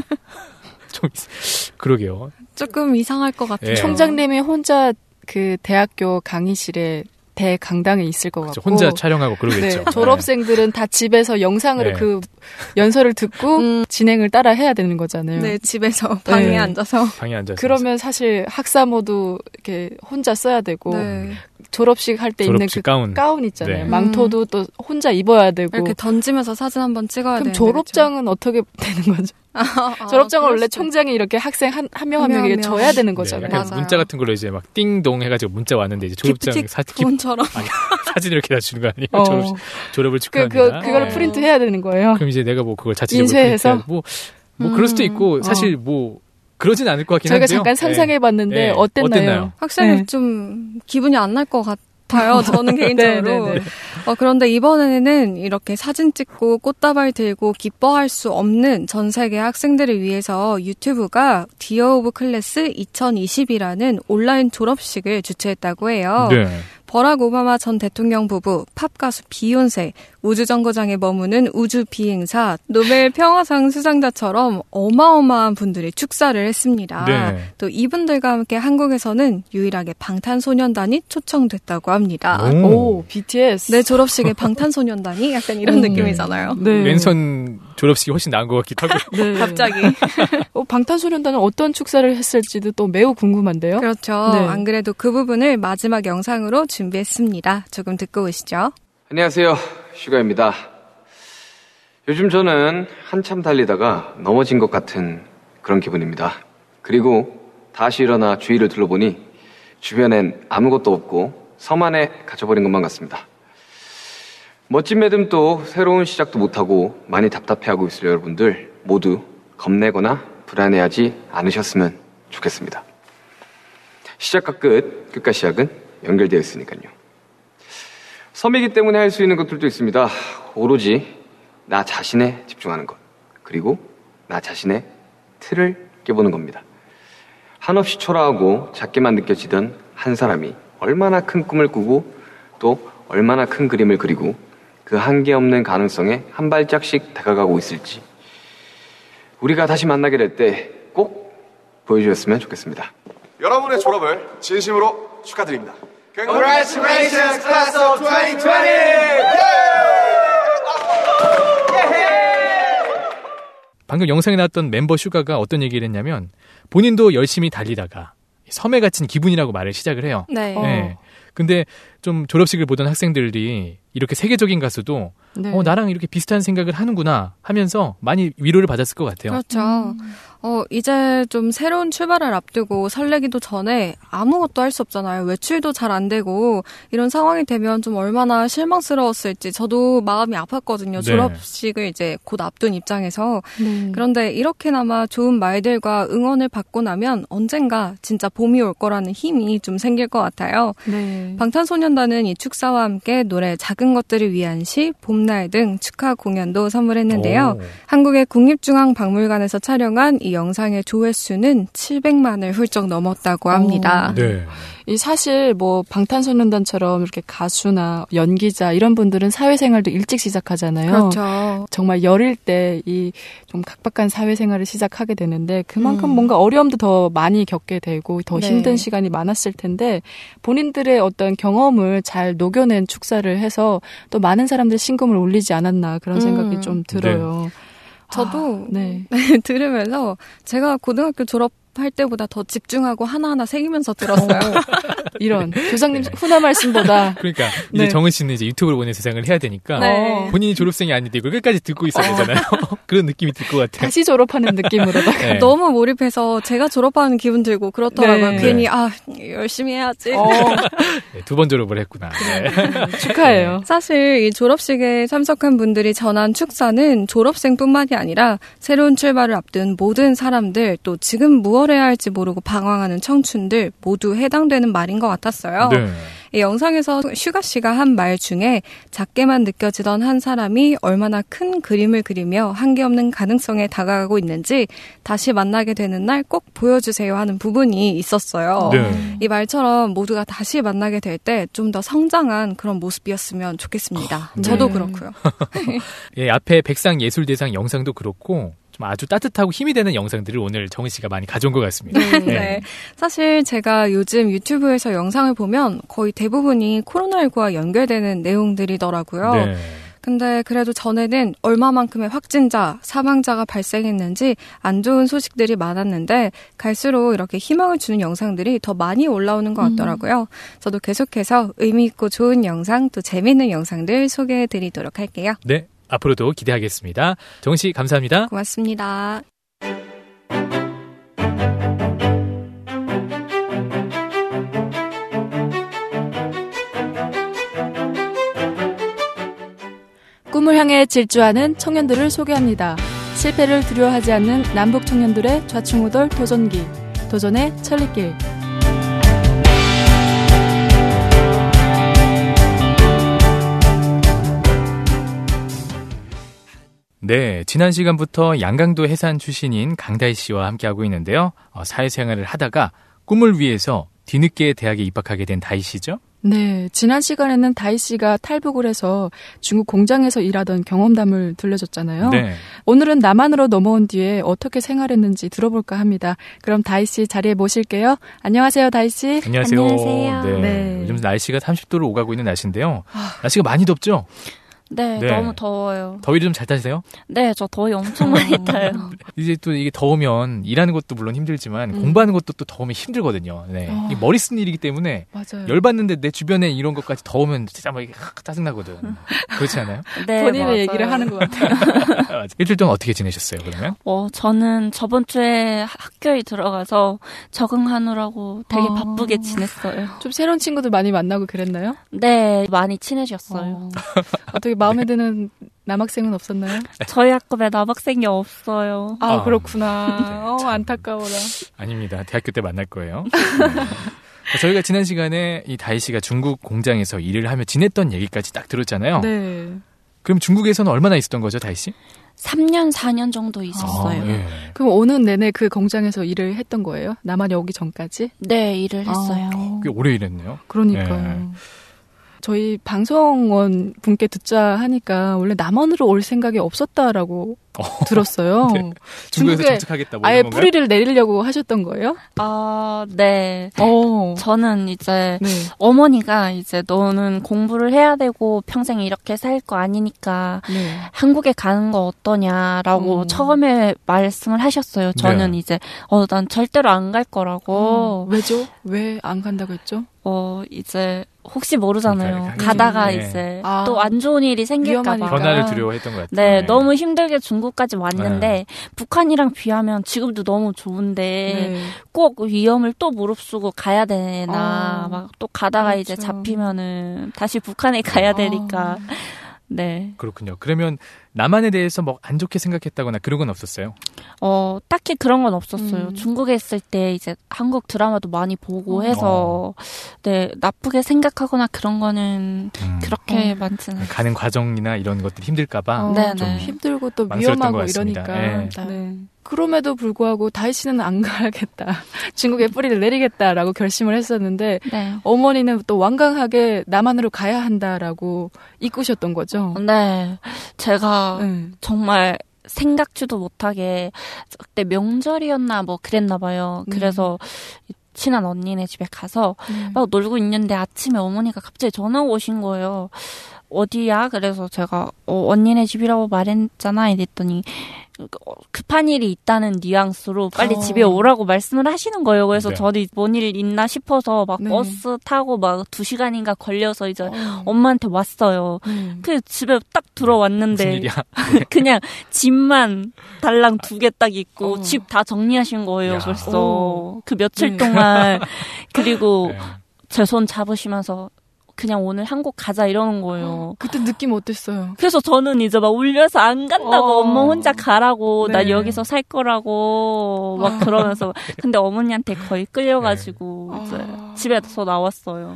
Speaker 1: 좀 그러게요.
Speaker 4: 조금 이상할 것 같아요.
Speaker 2: 총장님이 혼자 그 대학교 강의실에 대강당에 있을 것 같고
Speaker 1: 혼자 촬영하고 그러겠죠.
Speaker 2: 네, 졸업생들은 다 집에서 영상으로 그 연설을 듣고 진행을 따라 해야 되는 거잖아요.
Speaker 4: 네, 집에서 방에 앉아서.
Speaker 1: 방에 앉아서.
Speaker 2: 그러면 사실 학사모도 이렇게 혼자 써야 되고 졸업식 할 때 입는 그 가운 있잖아요. 망토도 또 혼자 입어야 되고.
Speaker 4: 이렇게 던지면서 사진 한번 찍어야 되는데.
Speaker 2: 그럼 졸업장은 어떻게 되는 거죠? 졸업장을 원래 총장이 이렇게 학생 한 명 한 명 줘야 되는 거잖아요.
Speaker 1: 네, 약간 문자 같은 걸로 이제 막 띵동 해가지고 문자 왔는데 이제 졸업장
Speaker 4: 사진처럼
Speaker 1: 사진 이렇게 다 주는 거 아니에요? 졸업을 축하합니다.
Speaker 2: 그걸 프린트 해야 되는 거예요.
Speaker 1: 그럼 이제 내가 뭐 그걸 자체적으로 인쇄해서 뭐 그럴 수도 있고 사실 뭐 그러진 않을 것 같긴 한데요.
Speaker 2: 저희가 잠깐 상상해봤는데 어땠나요?
Speaker 4: 확실히 좀 기분이 안 날 것 같아요. 저는 개인적으로. 그런데 이번에는 이렇게 사진 찍고 꽃다발 들고 기뻐할 수 없는 전 세계 학생들을 위해서 유튜브가 디어 오브 클래스 2020이라는 온라인 졸업식을 주최했다고 해요. 네. 버락 오바마 전 대통령 부부, 팝 가수 비욘세, 우주정거장에 머무는 우주 비행사, 노벨 평화상 수상자처럼 어마어마한 분들이 축사를 했습니다.
Speaker 1: 네.
Speaker 4: 또 이분들과 함께 한국에서는 유일하게 방탄소년단이 초청됐다고 합니다.
Speaker 2: 오, BTS.
Speaker 4: 내 졸업식에 방탄소년단이 약간 이런 느낌이잖아요.
Speaker 2: 네.
Speaker 1: 왼손 졸업식이 훨씬 나은 것 같기도 하고요.
Speaker 2: 네.
Speaker 4: 갑자기.
Speaker 2: 방탄소년단은 어떤 축사를 했을지도 또 매우 궁금한데요.
Speaker 4: 그렇죠.
Speaker 2: 네.
Speaker 4: 안 그래도 그 부분을 마지막 영상으로 준비했습니다. 조금 듣고 오시죠.
Speaker 10: 안녕하세요. 슈가입니다. 요즘 저는 한참 달리다가 넘어진 것 같은 그런 기분입니다. 그리고 다시 일어나 주위를 둘러보니 주변엔 아무것도 없고 섬 안에 갇혀버린 것만 같습니다. 멋진 매듭도 새로운 시작도 못하고 많이 답답해하고 있을 여러분들 모두 겁내거나 불안해하지 않으셨으면 좋겠습니다. 시작과 끝과 시작은 연결되어 있으니까요. 섬이기 때문에 할 수 있는 것들도 있습니다. 오로지 나 자신에 집중하는 것, 그리고 나 자신의 틀을 깨보는 겁니다. 한없이 초라하고 작게만 느껴지던 한 사람이 얼마나 큰 꿈을 꾸고 또 얼마나 큰 그림을 그리고 그 한계 없는 가능성에 한 발짝씩 다가가고 있을지 우리가 다시 만나게 될 때 꼭 보여주셨으면 좋겠습니다.
Speaker 11: 여러분의 졸업을 진심으로 축하드립니다.
Speaker 12: Congratulations, class of 2020!
Speaker 1: 방금 영상에 나왔던 멤버 슈가가 어떤 얘기를 했냐면 본인도 열심히 달리다가 섬에 갇힌 기분이라고 말을 시작을 해요.
Speaker 4: 네.
Speaker 1: 네. 근데 좀 졸업식을 보던 학생들이 이렇게 세계적인 가수도 나랑 이렇게 비슷한 생각을 하는구나 하면서 많이 위로를 받았을 것 같아요.
Speaker 4: 그렇죠. 이제 좀 새로운 출발을 앞두고 설레기도 전에 아무것도 할 수 없잖아요. 외출도 잘 안 되고 이런 상황이 되면 좀 얼마나 실망스러웠을지 저도 마음이 아팠거든요.
Speaker 1: 네.
Speaker 4: 졸업식을 이제 곧 앞둔 입장에서. 그런데 이렇게나마 좋은 말들과 응원을 받고 나면 언젠가 진짜 봄이 올 거라는 힘이 좀 생길 것 같아요.
Speaker 2: 네.
Speaker 4: 방탄소년단은 이 축사와 함께 노래 작은 것들을 위한 시, 봄날 등 축하 공연도 선물했는데요. 한국의 국립중앙박물관에서 촬영한 이 영상의 조회수는 700만을 훌쩍 넘었다고 합니다.
Speaker 1: 네.
Speaker 2: 이 사실 뭐 방탄소년단처럼 이렇게 가수나 연기자 이런 분들은 사회생활도 일찍 시작하잖아요.
Speaker 4: 그렇죠.
Speaker 2: 정말 열일 때 이 좀 각박한 사회생활을 시작하게 되는데 그만큼 뭔가 어려움도 더 많이 겪게 되고 더 힘든 시간이 많았을 텐데 본인들의 어떤 경험을 잘 녹여낸 축사를 해서 또 많은 사람들 신금을 올리지 않았나 그런 생각이 좀 들어요.
Speaker 1: 네.
Speaker 4: 저도 들으면서 제가 고등학교 졸업할 때보다 더 집중하고 하나하나 새기면서 들었어요.
Speaker 2: 이런 조상님 훈화 말씀보다
Speaker 1: 그러니까 이제 정은 씨는 이제 유튜브를 보는 세상을 해야 되니까 본인이 졸업생이 아닌데 이걸 끝까지 듣고 있어야 되잖아요. 그런 느낌이 들 것 같아요.
Speaker 2: 다시 졸업하는 느낌으로다가
Speaker 4: 너무 몰입해서 제가 졸업하는 기분 들고 그렇더라고요. 괜히 열심히 해야지.
Speaker 1: 두 번 졸업을 했구나.
Speaker 2: 축하해요.
Speaker 4: 사실 이 졸업식에 참석한 분들이 전한 축사는 졸업생뿐만이 아니라 새로운 출발을 앞둔 모든 사람들 또 지금 무엇 해야 할지 모르고 방황하는 청춘들 모두 해당되는 말인 것 같았어요. 이 영상에서 슈가 씨가 한 말 중에 작게만 느껴지던 한 사람이 얼마나 큰 그림을 그리며 한계 없는 가능성에 다가가고 있는지 다시 만나게 되는 날 꼭 보여주세요 하는 부분이 있었어요. 이 말처럼 모두가 다시 만나게 될 때 좀 더 성장한 그런 모습이었으면 좋겠습니다. 저도 그렇고요.
Speaker 1: 앞에 백상예술대상 영상도 그렇고 좀 아주 따뜻하고 힘이 되는 영상들을 오늘 정은 씨가 많이 가져온 것 같습니다.
Speaker 4: 사실 제가 요즘 유튜브에서 영상을 보면 거의 대부분이 코로나19와 연결되는 내용들이더라고요. 근데 그래도 전에는 얼마만큼의 확진자, 사망자가 발생했는지 안 좋은 소식들이 많았는데 갈수록 이렇게 희망을 주는 영상들이 더 많이 올라오는 것 같더라고요. 저도 계속해서 의미 있고 좋은 영상 또 재미있는 영상들 소개해드리도록 할게요.
Speaker 1: 네. 앞으로도 기대하겠습니다. 정은 씨 감사합니다.
Speaker 4: 고맙습니다.
Speaker 2: 꿈을 향해 질주하는 청년들을 소개합니다. 실패를 두려워하지 않는 남북 청년들의 좌충우돌 도전기. 도전의 천리길.
Speaker 1: 네, 지난 시간부터 양강도 해산 출신인 강다희 씨와 함께하고 있는데요. 사회생활을 하다가 꿈을 위해서 뒤늦게 대학에 입학하게 된 다희 씨죠?
Speaker 2: 네, 지난 시간에는 다희 씨가 탈북을 해서 중국 공장에서 일하던 경험담을 들려줬잖아요.
Speaker 1: 네.
Speaker 2: 오늘은 남한으로 넘어온 뒤에 어떻게 생활했는지 들어볼까 합니다. 그럼 다희 씨 자리에 모실게요. 안녕하세요, 다희 씨.
Speaker 1: 안녕하세요.
Speaker 13: 안녕하세요.
Speaker 1: 네. 요즘 날씨가 30도를 오가고 있는 날씨인데요. 날씨가 많이 덥죠?
Speaker 13: 네, 너무 더워요.
Speaker 1: 더위를 좀 잘 타세요?
Speaker 13: 네, 저 더위 엄청 많이 타요.
Speaker 1: 이제 또 이게 더우면 일하는 것도 물론 힘들지만 공부하는 것도 또 더우면 힘들거든요. 네. 이게 머리 쓰는 일이기 때문에
Speaker 2: 맞아요.
Speaker 1: 열받는데 내 주변에 이런 것까지 더우면 진짜 막 짜증나거든. 그렇지 않아요?
Speaker 2: 네, 본인의 맞아요. 얘기를 하는 것 같아요.
Speaker 1: 일주일 동안 어떻게 지내셨어요, 그러면?
Speaker 13: 저는 저번 주에 학교에 들어가서 적응하느라고 되게 바쁘게 지냈어요.
Speaker 2: 좀 새로운 친구들 많이 만나고 그랬나요?
Speaker 13: 네, 많이 친해졌어요.
Speaker 2: 어떻게 마음에 드는 남학생은 없었나요?
Speaker 13: 저희 학급에 남학생이 없어요.
Speaker 2: 아, 그렇구나. 안타까워라.
Speaker 1: 아닙니다. 대학교 때 만날 거예요. 저희가 지난 시간에 이 다희 씨가 중국 공장에서 일을 하며 지냈던 얘기까지 딱 들었잖아요.
Speaker 2: 네.
Speaker 1: 그럼 중국에서는 얼마나 있었던 거죠, 다희 씨?
Speaker 13: 3년, 4년 정도 있었어요.
Speaker 1: 예.
Speaker 2: 그럼 오는 내내 그 공장에서 일을 했던 거예요? 남한에 오기 전까지?
Speaker 13: 네, 일을 했어요.
Speaker 1: 꽤 오래 일했네요.
Speaker 2: 그러니까요. 저희 방송원 분께 듣자 하니까 원래 남한으로 올 생각이 없었다라고 들었어요.
Speaker 1: 네. 중국에서 정착하겠다. 뭐
Speaker 2: 아예 뿌리를 내리려고 하셨던 거예요?
Speaker 13: 네. 저는 이제 어머니가 이제 너는 공부를 해야 되고 평생 이렇게 살 거 아니니까 한국에 가는 거 어떠냐라고 처음에 말씀을 하셨어요. 저는 이제 난 절대로 안 갈 거라고.
Speaker 2: 왜죠? 왜 안 간다고 했죠?
Speaker 13: 이제 혹시 모르잖아요. 가다가 이제 또 안 좋은 일이 생길까 봐.
Speaker 1: 변화를 두려워했던 것 같아요.
Speaker 13: 네, 너무 힘들게 중국까지 왔는데 북한이랑 비하면 지금도 너무 좋은데 꼭 위험을 또 무릅쓰고 가야 되나. 막 또 가다가
Speaker 2: 그렇죠.
Speaker 13: 이제 잡히면은 다시 북한에 가야 되니까. 네.
Speaker 1: 그렇군요. 그러면 남한에 대해서 뭐 안 좋게 생각했다거나 그런 건 없었어요?
Speaker 13: 딱히 그런 건 없었어요. 중국에 있을 때 이제 한국 드라마도 많이 보고 해서 네, 나쁘게 생각하거나 그런 거는 그렇게 많지는
Speaker 1: 가는 과정이나 이런 것들이 힘들까봐 좀
Speaker 2: 힘들고 또 위험하고 이러니까. 네. 그럼에도 불구하고 다희 씨는 안 가야겠다. 중국에 뿌리를 내리겠다라고 결심을 했었는데 어머니는 또 완강하게 남한으로 가야 한다라고 이끄셨던 거죠.
Speaker 13: 네. 제가 정말 생각지도 못하게 그때 명절이었나 뭐 그랬나 봐요. 그래서 친한 언니네 집에 가서 막 놀고 있는데 아침에 어머니가 갑자기 전화가 오신 거예요. 어디야? 그래서 제가 언니네 집이라고 말했잖아 이랬더니 급한 일이 있다는 뉘앙스로 빨리 집에 오라고 말씀을 하시는 거예요. 그래서 저도 뭔 일 있나 싶어서 막 버스 타고 막 2시간인가 걸려서 이제 엄마한테 왔어요. 그 집에 딱 들어왔는데
Speaker 1: 무슨 일이야?
Speaker 13: 그냥 집만 달랑 2개 딱 있고 집 다 정리하신 거예요. 벌써 그 며칠 동안 그리고 제 손 잡으시면서 그냥 오늘 한국 가자 이러는 거예요.
Speaker 2: 그때 느낌 어땠어요?
Speaker 13: 그래서 저는 이제 막 울려서 안 간다고 엄마 혼자 가라고 나 여기서 살 거라고 막 그러면서 근데 어머니한테 거의 끌려가지고 이제 집에서 나왔어요.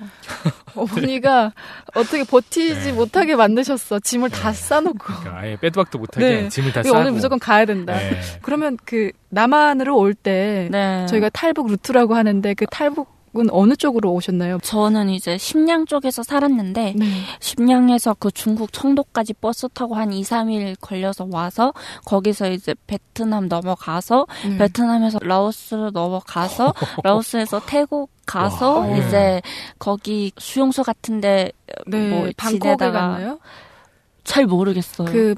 Speaker 2: 어머니가 어떻게 버티지 못하게 만드셨어. 짐을 다 싸놓고.
Speaker 1: 그러니까 아예 빼도 박도 못하게 짐을 다 싸고.
Speaker 2: 오늘 무조건 가야 된다. 그러면 그 남한으로 올 때 저희가 탈북 루트라고 하는데 그 탈북 은 어느 쪽으로 오셨나요?
Speaker 13: 저는 이제 심양 쪽에서 살았는데 심양에서 그 중국 청도까지 버스 타고 한 2, 3일 걸려서 와서 거기서 이제 베트남 넘어가서 베트남에서 라오스로 넘어가서 라오스에서 태국 가서 이제 거기 수용소 같은데 뭐
Speaker 2: 방콕에 갔나요?
Speaker 13: 잘 모르겠어요.
Speaker 2: 그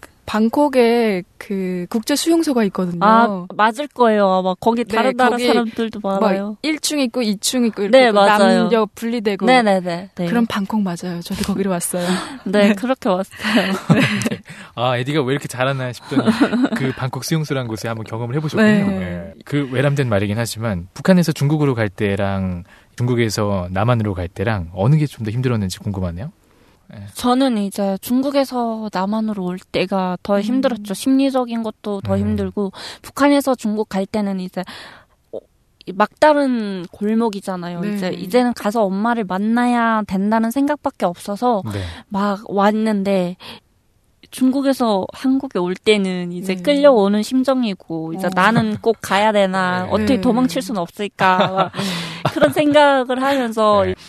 Speaker 2: 방콕에 그 국제 수용소가 있거든요.
Speaker 13: 맞을 거예요. 아마 거기 다른 나라 사람들도 많아요.
Speaker 2: 1층 있고 2층 있고 이렇게
Speaker 13: 맞아요.
Speaker 2: 남녀 분리되고.
Speaker 13: 네네네.
Speaker 2: 그럼 방콕 맞아요. 저도 거기로 왔어요.
Speaker 13: 네, 그렇게 왔어요.
Speaker 1: 에디가 왜 이렇게 잘하나 싶더니 그 방콕 수용소라는 곳에 한번 경험을 해보셨군요. 그 외람된 말이긴 하지만 북한에서 중국으로 갈 때랑 중국에서 남한으로 갈 때랑 어느 게 좀 더 힘들었는지 궁금하네요.
Speaker 13: 저는 이제 중국에서 남한으로 올 때가 더 힘들었죠. 심리적인 것도 더 힘들고 북한에서 중국 갈 때는 이제 막다른 골목이잖아요. 이제는 가서 엄마를 만나야 된다는 생각밖에 없어서 막 왔는데 중국에서 한국에 올 때는 이제 끌려오는 심정이고 이제 나는 꼭 가야 되나 어떻게 도망칠 수는 없을까 그런 생각을 하면서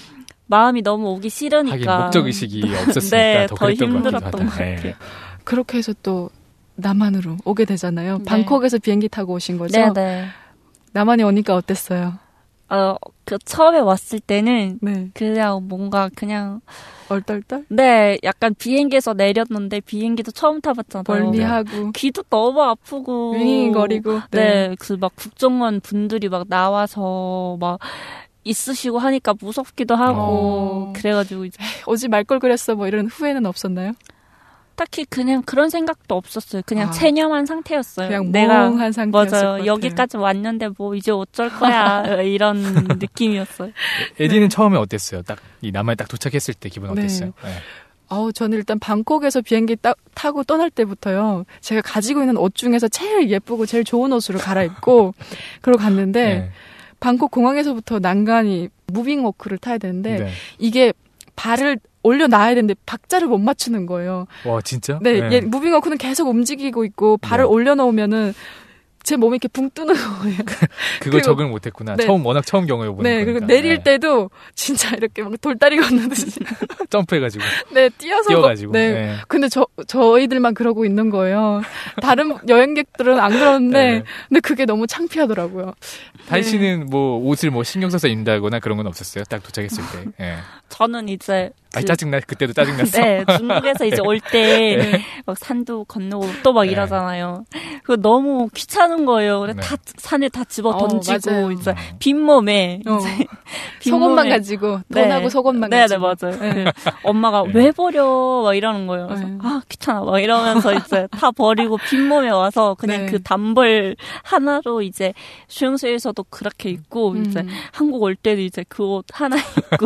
Speaker 13: 마음이 너무 오기 싫으니까.
Speaker 1: 하긴 목적의식이 없었으니까
Speaker 13: 네,
Speaker 1: 더
Speaker 13: 힘들었던 것 같아요.
Speaker 1: 네.
Speaker 2: 그렇게 해서 또 남한으로 오게 되잖아요.
Speaker 13: 네.
Speaker 2: 방콕에서 비행기 타고 오신 거죠?
Speaker 13: 네네.
Speaker 2: 남한에 오니까 어땠어요?
Speaker 13: 처음에 왔을 때는
Speaker 2: 네.
Speaker 13: 그냥 뭔가 그냥
Speaker 2: 얼떨떨?
Speaker 13: 네, 약간 비행기에서 내렸는데 비행기도 처음 타봤잖아요.
Speaker 2: 멀미하고
Speaker 13: 귀도 너무 아프고
Speaker 2: 윙윙거리고
Speaker 13: 네, 그 막 국정원 분들이 막 나와서 막 있으시고 하니까 무섭기도 하고 그래가지고 이제
Speaker 2: 오지 말 걸 그랬어 뭐 이런 후회는 없었나요?
Speaker 13: 딱히 그냥 그런 생각도 없었어요. 그냥 체념한 상태였어요.
Speaker 2: 그냥 멍한 상태였을
Speaker 13: 맞아요. 여기까지 왔는데 뭐 이제 어쩔 거야 이런 느낌이었어요.
Speaker 1: 에디는 처음에 어땠어요? 딱 이 남한에 딱 도착했을 때 기분 어땠어요? 네.
Speaker 2: 저는 일단 방콕에서 비행기 타고 떠날 때부터요. 제가 가지고 있는 옷 중에서 제일 예쁘고 제일 좋은 옷으로 갈아입고 그러고 갔는데
Speaker 1: 네.
Speaker 2: 방콕 공항에서부터 난간이 무빙 워크를 타야 되는데
Speaker 1: 네.
Speaker 2: 이게 발을 올려놔야 되는데 박자를 못 맞추는 거예요.
Speaker 1: 와 진짜?
Speaker 2: 네. 무빙 워크는 계속 움직이고 있고 발을 올려놓으면은 제 몸이 이렇게 붕 뜨는 거예요.
Speaker 1: 그걸 적응을 못했구나.
Speaker 2: 네.
Speaker 1: 워낙 처음 경험해보는 거니까.
Speaker 2: 네, 그리고 내릴 때도 진짜 이렇게 막 돌다리 걷는듯이
Speaker 1: 점프해가지고.
Speaker 2: 네,
Speaker 1: 뛰어가지고.
Speaker 2: 네. 근데 저희들만 그러고 있는 거예요. 다른 여행객들은 안 그러는데, 근데 그게 너무 창피하더라고요.
Speaker 1: 다희 씨는 뭐 옷을 뭐 신경 써서 입는다거나 그런 건 없었어요? 딱 도착했을 때. 네.
Speaker 13: 저는 이제
Speaker 1: 짜증나. 그때도 짜증났어.
Speaker 13: 네, 중국에서 이제 올 때 막 산도 건너고 또 막 이러잖아요. 그거 너무 귀찮은 거예요. 다 산에 다 집어 던지고 이제 빈몸에 이제
Speaker 2: 속옷만 가지고 돈하고 속옷만 가지고.
Speaker 13: 네, 맞아요. 엄마가 왜 버려? 막 이러는 거예요. 그래서 귀찮아. 막 이러면서 이제 다 버리고 빈몸에 와서 그냥 그 단벌 하나로 이제 수영소에서도 그렇게 입고 이제 한국 올 때도 이제 그 옷 하나 입고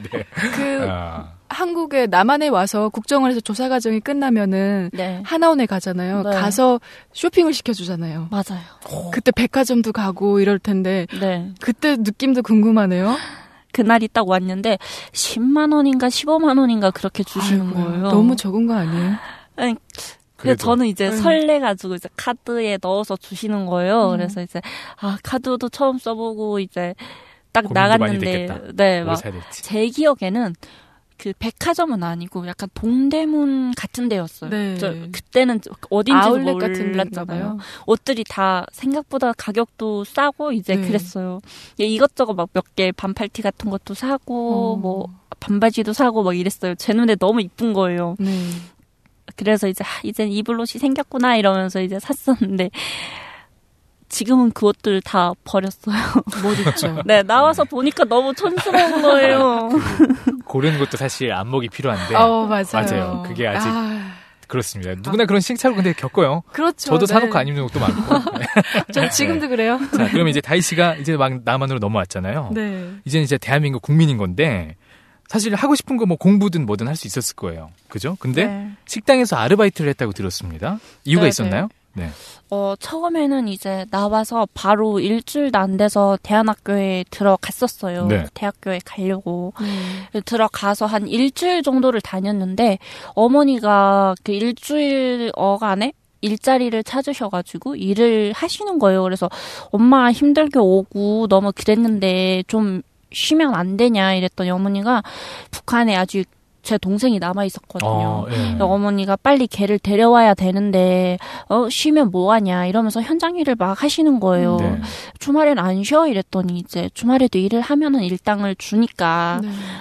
Speaker 2: 한국에 남한에 와서 국정원에서 조사 과정이 끝나면은 하나원에 가잖아요. 가서 쇼핑을 시켜주잖아요.
Speaker 13: 맞아요.
Speaker 2: 그때 백화점도 가고 이럴 텐데 그때 느낌도 궁금하네요.
Speaker 13: 그날이 딱 왔는데 10만 원인가 15만 원인가 그렇게 주시는 거예요.
Speaker 2: 너무 적은 거 아니에요?
Speaker 13: 아니, 그래서 저는 이제 설레가지고 이제 카드에 넣어서 주시는 거예요. 그래서 이제 카드도 처음 써보고 이제 딱 나갔는데 막 제 기억에는 그 백화점은 아니고 약간 동대문 같은 데였어요. 그때는 어딘지도 몰랐잖아요. 옷들이 다 생각보다 가격도 싸고 이제 그랬어요. 이것저것 막 몇 개 반팔티 같은 것도 사고 뭐 반바지도 사고 막 이랬어요. 제 눈에 너무 이쁜 거예요. 그래서 이제 입을 옷이 생겼구나 이러면서 이제 샀었는데 지금은 그 옷들 다 버렸어요.
Speaker 2: 못 입죠.
Speaker 13: 네, 나와서 보니까 너무 촌스러운 거예요.
Speaker 1: 고르는 것도 사실 안목이 필요한데.
Speaker 2: 맞아요.
Speaker 1: 그게 아직 그렇습니다. 누구나 그런 시행착오를 근데 겪어요.
Speaker 2: 그렇죠.
Speaker 1: 저도 사놓고 안 입는 옷도 많고.
Speaker 2: 전 지금도 그래요.
Speaker 1: 자, 그러면 이제 다희 씨가 이제 막 남한으로 넘어왔잖아요. 이제는 이제 대한민국 국민인 건데 사실 하고 싶은 거 뭐 공부든 뭐든 할 수 있었을 거예요. 그죠? 근데 식당에서 아르바이트를 했다고 들었습니다. 이유가 있었나요? 네.
Speaker 13: 처음에는 이제 나와서 바로 일주일도 안 돼서 대안학교에 들어갔었어요. 대학교에 가려고. 들어가서 한 일주일 정도를 다녔는데 어머니가 그 일주일 어간에 일자리를 찾으셔가지고 일을 하시는 거예요. 그래서 엄마 힘들게 오고 너무 그랬는데 좀 쉬면 안 되냐 이랬더니 어머니가 북한에 아직 제 동생이 남아 있었거든요. 어머니가 빨리 걔를 데려와야 되는데 쉬면 뭐하냐 이러면서 현장 일을 막 하시는 거예요. 주말엔 안 쉬어 이랬더니 이제 주말에도 일을 하면은 일당을 주니까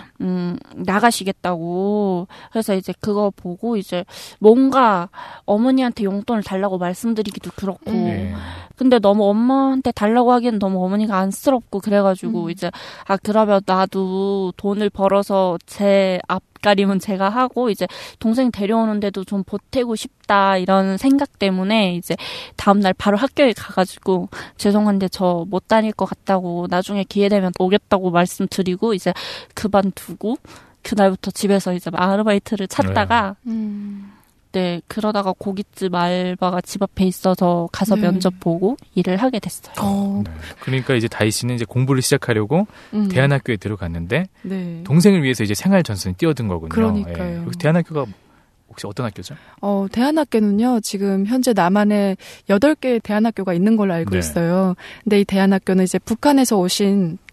Speaker 13: 나가시겠다고. 그래서 이제 그거 보고 이제 뭔가 어머니한테 용돈을 달라고 말씀드리기도 그렇고 근데 너무 엄마한테 달라고 하기엔 너무 어머니가 안쓰럽고 그래가지고 이제 그러면 나도 돈을 벌어서 제 앞가림은 제가 하고 이제 동생 데려오는데도 좀 보태고 싶다 이런 생각 때문에 이제 다음날 바로 학교에 가가지고 죄송한데 저 못 다닐 것 같다고 나중에 기회 되면 오겠다고 말씀드리고 이제 그만두고 그날부터 집에서 이제 아르바이트를 찾다가 네, 그러다가 고깃집 알바가 집 앞에 있어서 가서 면접 보고 일을 하게 됐어요.
Speaker 1: 그러니까 이제 다희 씨는 이제 공부를 시작하려고 대안학교에 들어갔는데 동생을 위해서 이제 생활 전선에 뛰어든 거군요.
Speaker 2: 그러니까요.
Speaker 1: 대안학교가 혹시 어떤 학교죠?
Speaker 2: 대안학교는요, 지금 현재 남한에 8개의 대안학교가 있는 걸로 알고 있어요. 근데 이 대안학교는 이제 북한에서 오신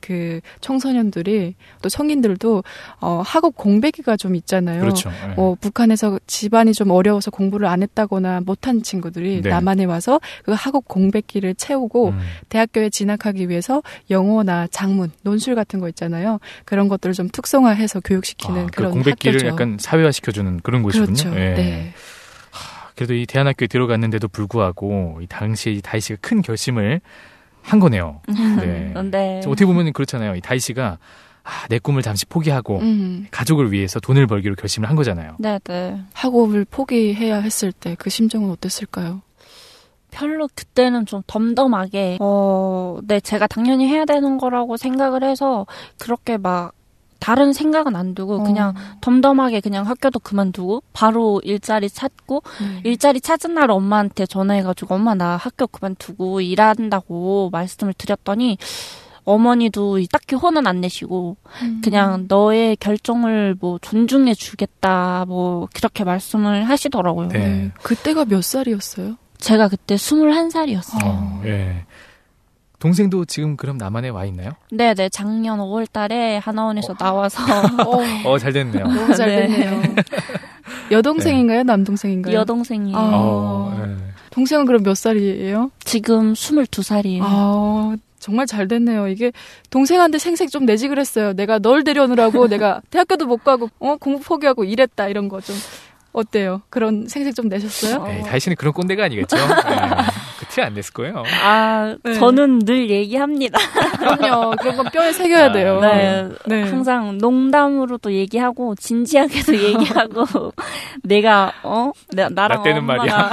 Speaker 2: 그 청소년들이 또 성인들도 학업 공백기가 좀 있잖아요.
Speaker 1: 그렇죠.
Speaker 2: 북한에서 집안이 좀 어려워서 공부를 안 했다거나 못한 친구들이
Speaker 1: 네.
Speaker 2: 남한에 와서 그 학업 공백기를 채우고 대학교에 진학하기 위해서 영어나 작문, 논술 같은 거 있잖아요. 그런 것들을 좀 특성화해서 교육시키는 그런
Speaker 1: 공백기를
Speaker 2: 학교죠.
Speaker 1: 약간 사회화시켜주는 그런 곳이군요.
Speaker 2: 그렇죠.
Speaker 1: 예.
Speaker 2: 네.
Speaker 1: 그래도 이 대안학교에 들어갔는데도 불구하고 이 당시 다희 씨가 큰 결심을 한 거네요. 네.
Speaker 13: 네.
Speaker 1: 어떻게 보면 그렇잖아요. 이 다희 씨가 내 꿈을 잠시 포기하고 가족을 위해서 돈을 벌기로 결심을 한 거잖아요.
Speaker 13: 네.
Speaker 2: 학업을 포기해야 했을 때 그 심정은 어땠을까요?
Speaker 13: 별로 그때는 좀 덤덤하게 제가 당연히 해야 되는 거라고 생각을 해서 그렇게 막 다른 생각은 안 두고 그냥 덤덤하게 그냥 학교도 그만두고 바로 일자리 찾고 일자리 찾은 날 엄마한테 전화해가지고 엄마 나 학교 그만두고 일한다고 말씀을 드렸더니 어머니도 딱히 혼은 안 내시고 그냥 너의 결정을 뭐 존중해 주겠다 뭐 그렇게 말씀을 하시더라고요.
Speaker 2: 네. 그때가 몇 살이었어요?
Speaker 13: 제가 그때 21살이었어요.
Speaker 1: 예. 동생도 지금 그럼 남한에 와 있나요?
Speaker 13: 네네. 작년 5월 달에 하나원에서 나와서.
Speaker 1: 잘 됐네요.
Speaker 2: 너무 잘 됐네요. 여동생인가요? 남동생인가요?
Speaker 13: 여동생이에요.
Speaker 1: 네.
Speaker 2: 동생은 그럼 몇 살이에요?
Speaker 13: 지금 22살이에요.
Speaker 2: 정말 잘 됐네요. 이게 동생한테 생색 좀 내지 그랬어요. 내가 널 데려오느라고 내가 대학교도 못 가고 공부 포기하고 이랬다 이런 거 좀. 어때요? 그런 생색 좀 내셨어요?
Speaker 1: 다희 씨는 그런 꼰대가 아니겠죠? 그 티 안 냈을 거예요.
Speaker 13: 네. 저는 늘 얘기합니다.
Speaker 2: 그럼요. 그런 건 뼈에 새겨야 돼요.
Speaker 13: 네. 항상 농담으로도 얘기하고 진지하게도 얘기하고 내가 나랑
Speaker 1: 때는
Speaker 13: 엄마가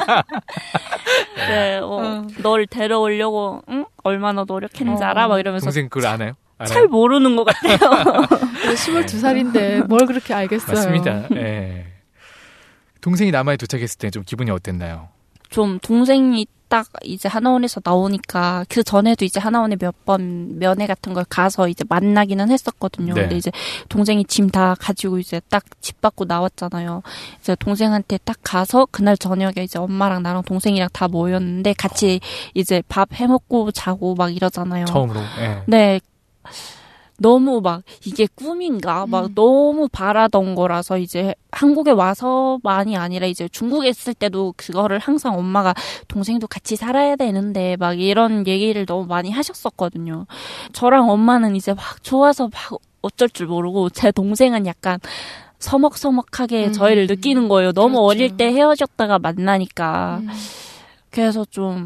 Speaker 13: 널 데려오려고 얼마나 노력했는지 알아? 막 이러면서
Speaker 1: 동생 그걸 아나요?
Speaker 13: 잘 모르는 것 같아요.
Speaker 2: 22살인데 뭘 그렇게 알겠어요.
Speaker 1: 맞습니다. 네. 동생이 남한에 도착했을 때 좀 기분이 어땠나요?
Speaker 13: 좀 동생이 딱 이제 하나원에서 나오니까 그 전에도 이제 하나원에 몇 번 면회 같은 걸 가서 이제 만나기는 했었거든요.
Speaker 1: 네.
Speaker 13: 근데 이제 동생이 짐 다 가지고 이제 딱 집 밖으로 나왔잖아요. 이제 동생한테 딱 가서 그날 저녁에 이제 엄마랑 나랑 동생이랑 다 모였는데 같이 이제 밥 해먹고 자고 막 이러잖아요.
Speaker 1: 처음으로.
Speaker 13: 네. 너무 막 이게 꿈인가 막 너무 바라던 거라서 이제 한국에 와서만이 아니라 이제 중국에 있을 때도 그거를 항상 엄마가 동생도 같이 살아야 되는데 막 이런 얘기를 너무 많이 하셨었거든요. 저랑 엄마는 이제 막 좋아서 막 어쩔 줄 모르고 제 동생은 약간 서먹서먹하게 저희를 느끼는 거예요. 너무
Speaker 2: 그렇죠.
Speaker 13: 어릴 때 헤어졌다가 만나니까. 그래서 좀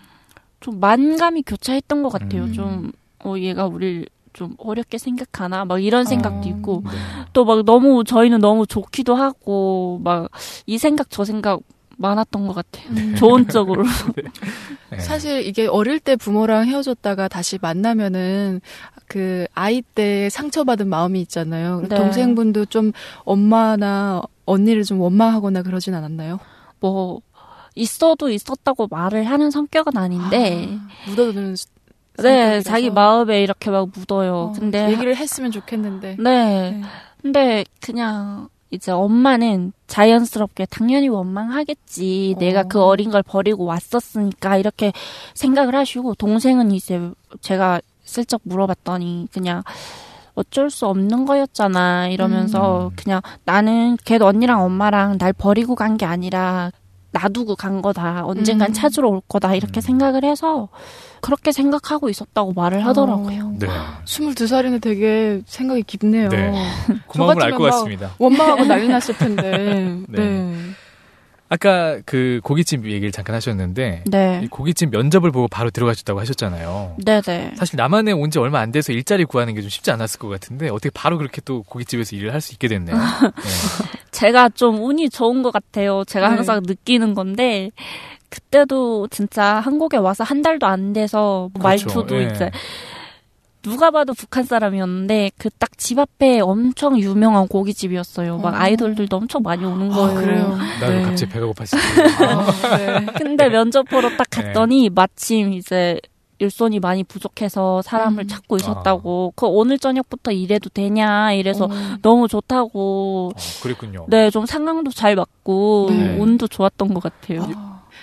Speaker 13: 만감이 교차했던 것 같아요. 좀 얘가 우리를 좀 어렵게 생각하나 막 이런 생각도 있고 또 막 너무 저희는 너무 좋기도 하고 막 이 생각 저 생각 많았던 것 같아요. 좋은 쪽으로.
Speaker 2: 네. 사실 이게 어릴 때 부모랑 헤어졌다가 다시 만나면은 그 아이 때 상처받은 마음이 있잖아요.
Speaker 13: 네.
Speaker 2: 동생분도 좀 엄마나 언니를 좀 원망하거나 그러진 않았나요?
Speaker 13: 뭐 있어도 있었다고 말을 하는 성격은 아닌데
Speaker 2: 묻어두는
Speaker 13: 네, 자기 마음에 이렇게 막 묻어요. 근데
Speaker 2: 얘기를 했으면 좋겠는데.
Speaker 13: 네. 근데 그냥 이제 엄마는 자연스럽게 당연히 원망하겠지. 내가 그 어린 걸 버리고 왔었으니까 이렇게 생각을 하시고 동생은 이제 제가 슬쩍 물어봤더니 그냥 어쩔 수 없는 거였잖아 이러면서 그냥 나는 걔도 언니랑 엄마랑 날 버리고 간 게 아니라 놔두고 간 거다. 언젠간 찾으러 올 거다. 이렇게 생각을 해서 그렇게 생각하고 있었다고 말을 하더라고요.
Speaker 1: 네.
Speaker 2: 22살인데 되게 생각이 깊네요.
Speaker 1: 네. 그 마음을 알 것 같습니다.
Speaker 2: 원망하고 난리 났을 텐데. 네.
Speaker 1: 아까 그 고깃집 얘기를 잠깐 하셨는데
Speaker 13: 네.
Speaker 1: 이 고깃집 면접을 보고 바로 들어가셨다고 하셨잖아요.
Speaker 13: 네네.
Speaker 1: 사실 남한에 온 지 얼마 안 돼서 일자리 구하는 게 좀 쉽지 않았을 것 같은데 어떻게 바로 그렇게 또 고깃집에서 일을 할 수 있게 됐네요. 네.
Speaker 13: 제가 좀 운이 좋은 것 같아요. 제가 항상 느끼는 건데 그때도 진짜 한국에 와서 한 달도 안 돼서
Speaker 1: 그렇죠.
Speaker 13: 말투도 이제 누가 봐도 북한 사람이었는데 그 딱 집 앞에 엄청 유명한 고깃집이었어요. 막 아이돌들도 엄청 많이 오는 거예요.
Speaker 2: 그래요?
Speaker 1: 나도 갑자기 배가 고팠어요.
Speaker 13: 네. 근데 면접 보러 딱 갔더니 마침 이제 일손이 많이 부족해서 사람을 찾고 있었다고. 오늘 저녁부터 일해도 되냐 이래서 너무 좋다고.
Speaker 1: 그랬군요.
Speaker 13: 네, 좀 상황도 잘 맞고 운도 좋았던 것 같아요.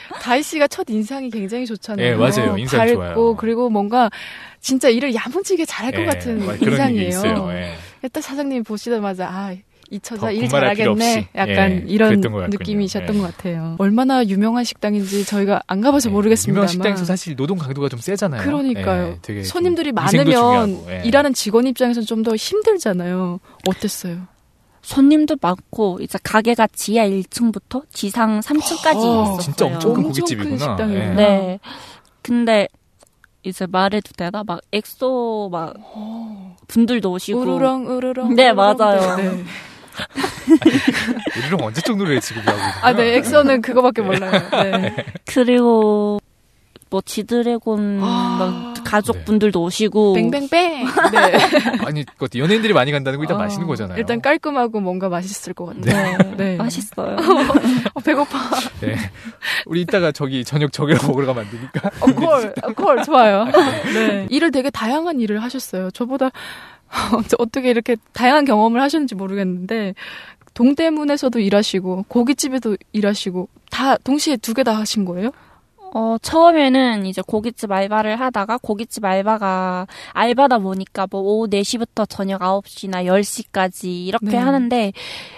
Speaker 2: 다희 씨가 첫 인상이 굉장히 좋잖아요.
Speaker 1: 네, 맞아요. 인상
Speaker 2: 밝고,
Speaker 1: 좋아요.
Speaker 2: 그리고 뭔가 진짜 일을 야무지게 잘할 것 같은 인상이에요. 딱 사장님이 보시자마자 이 처자 일 잘하겠네. 약간 이런 느낌이셨던 것 같아요. 얼마나 유명한 식당인지 저희가 안 가봐서 모르겠습니다.
Speaker 1: 유명한 식당에서 사실 노동 강도가 좀 세잖아요.
Speaker 2: 그러니까요. 손님들이 많으면 일하는 직원 입장에서는 좀 더 힘들잖아요. 어땠어요?
Speaker 13: 손님도 많고 이제 가게가 지하 1층부터 지상 3층까지 있었어요.
Speaker 1: 진짜 엄청 큰 고깃집이구나.
Speaker 13: 네. 근데 이제 말해도 되나? 막 엑소 막 분들도 오시고
Speaker 2: 으르렁
Speaker 13: 네, 맞아요.
Speaker 2: 네.
Speaker 1: 우리랑 언제적 노래를 지금 하고
Speaker 2: 네, 엑소는 그거밖에 몰라요. 네.
Speaker 13: 그리고 뭐 지드래곤 막 가족분들도 오시고
Speaker 2: 뱅뱅뱅. 네.
Speaker 1: 아니 그것도 연예인들이 많이 간다는 거 일단 맛있는 거잖아요.
Speaker 2: 일단 깔끔하고 뭔가 맛있을 것 같아요.
Speaker 13: 네. 맛있어요.
Speaker 2: 배고파.
Speaker 1: 네. 우리 이따가 저녁 저기로 먹으러 가면 안 되니까.
Speaker 2: 콜 좋아요. 네. 일을 되게 다양한 일을 하셨어요. 저보다 어떻게 이렇게 다양한 경험을 하셨는지 모르겠는데 동대문에서도 일하시고 고깃집에도 일하시고 다 동시에 2개 다 하신 거예요?
Speaker 13: 처음에는 이제 고깃집 알바를 하다가 고깃집 알바가 알바다 보니까 뭐 오후 4시부터 저녁 9시나 10시까지 이렇게 하는데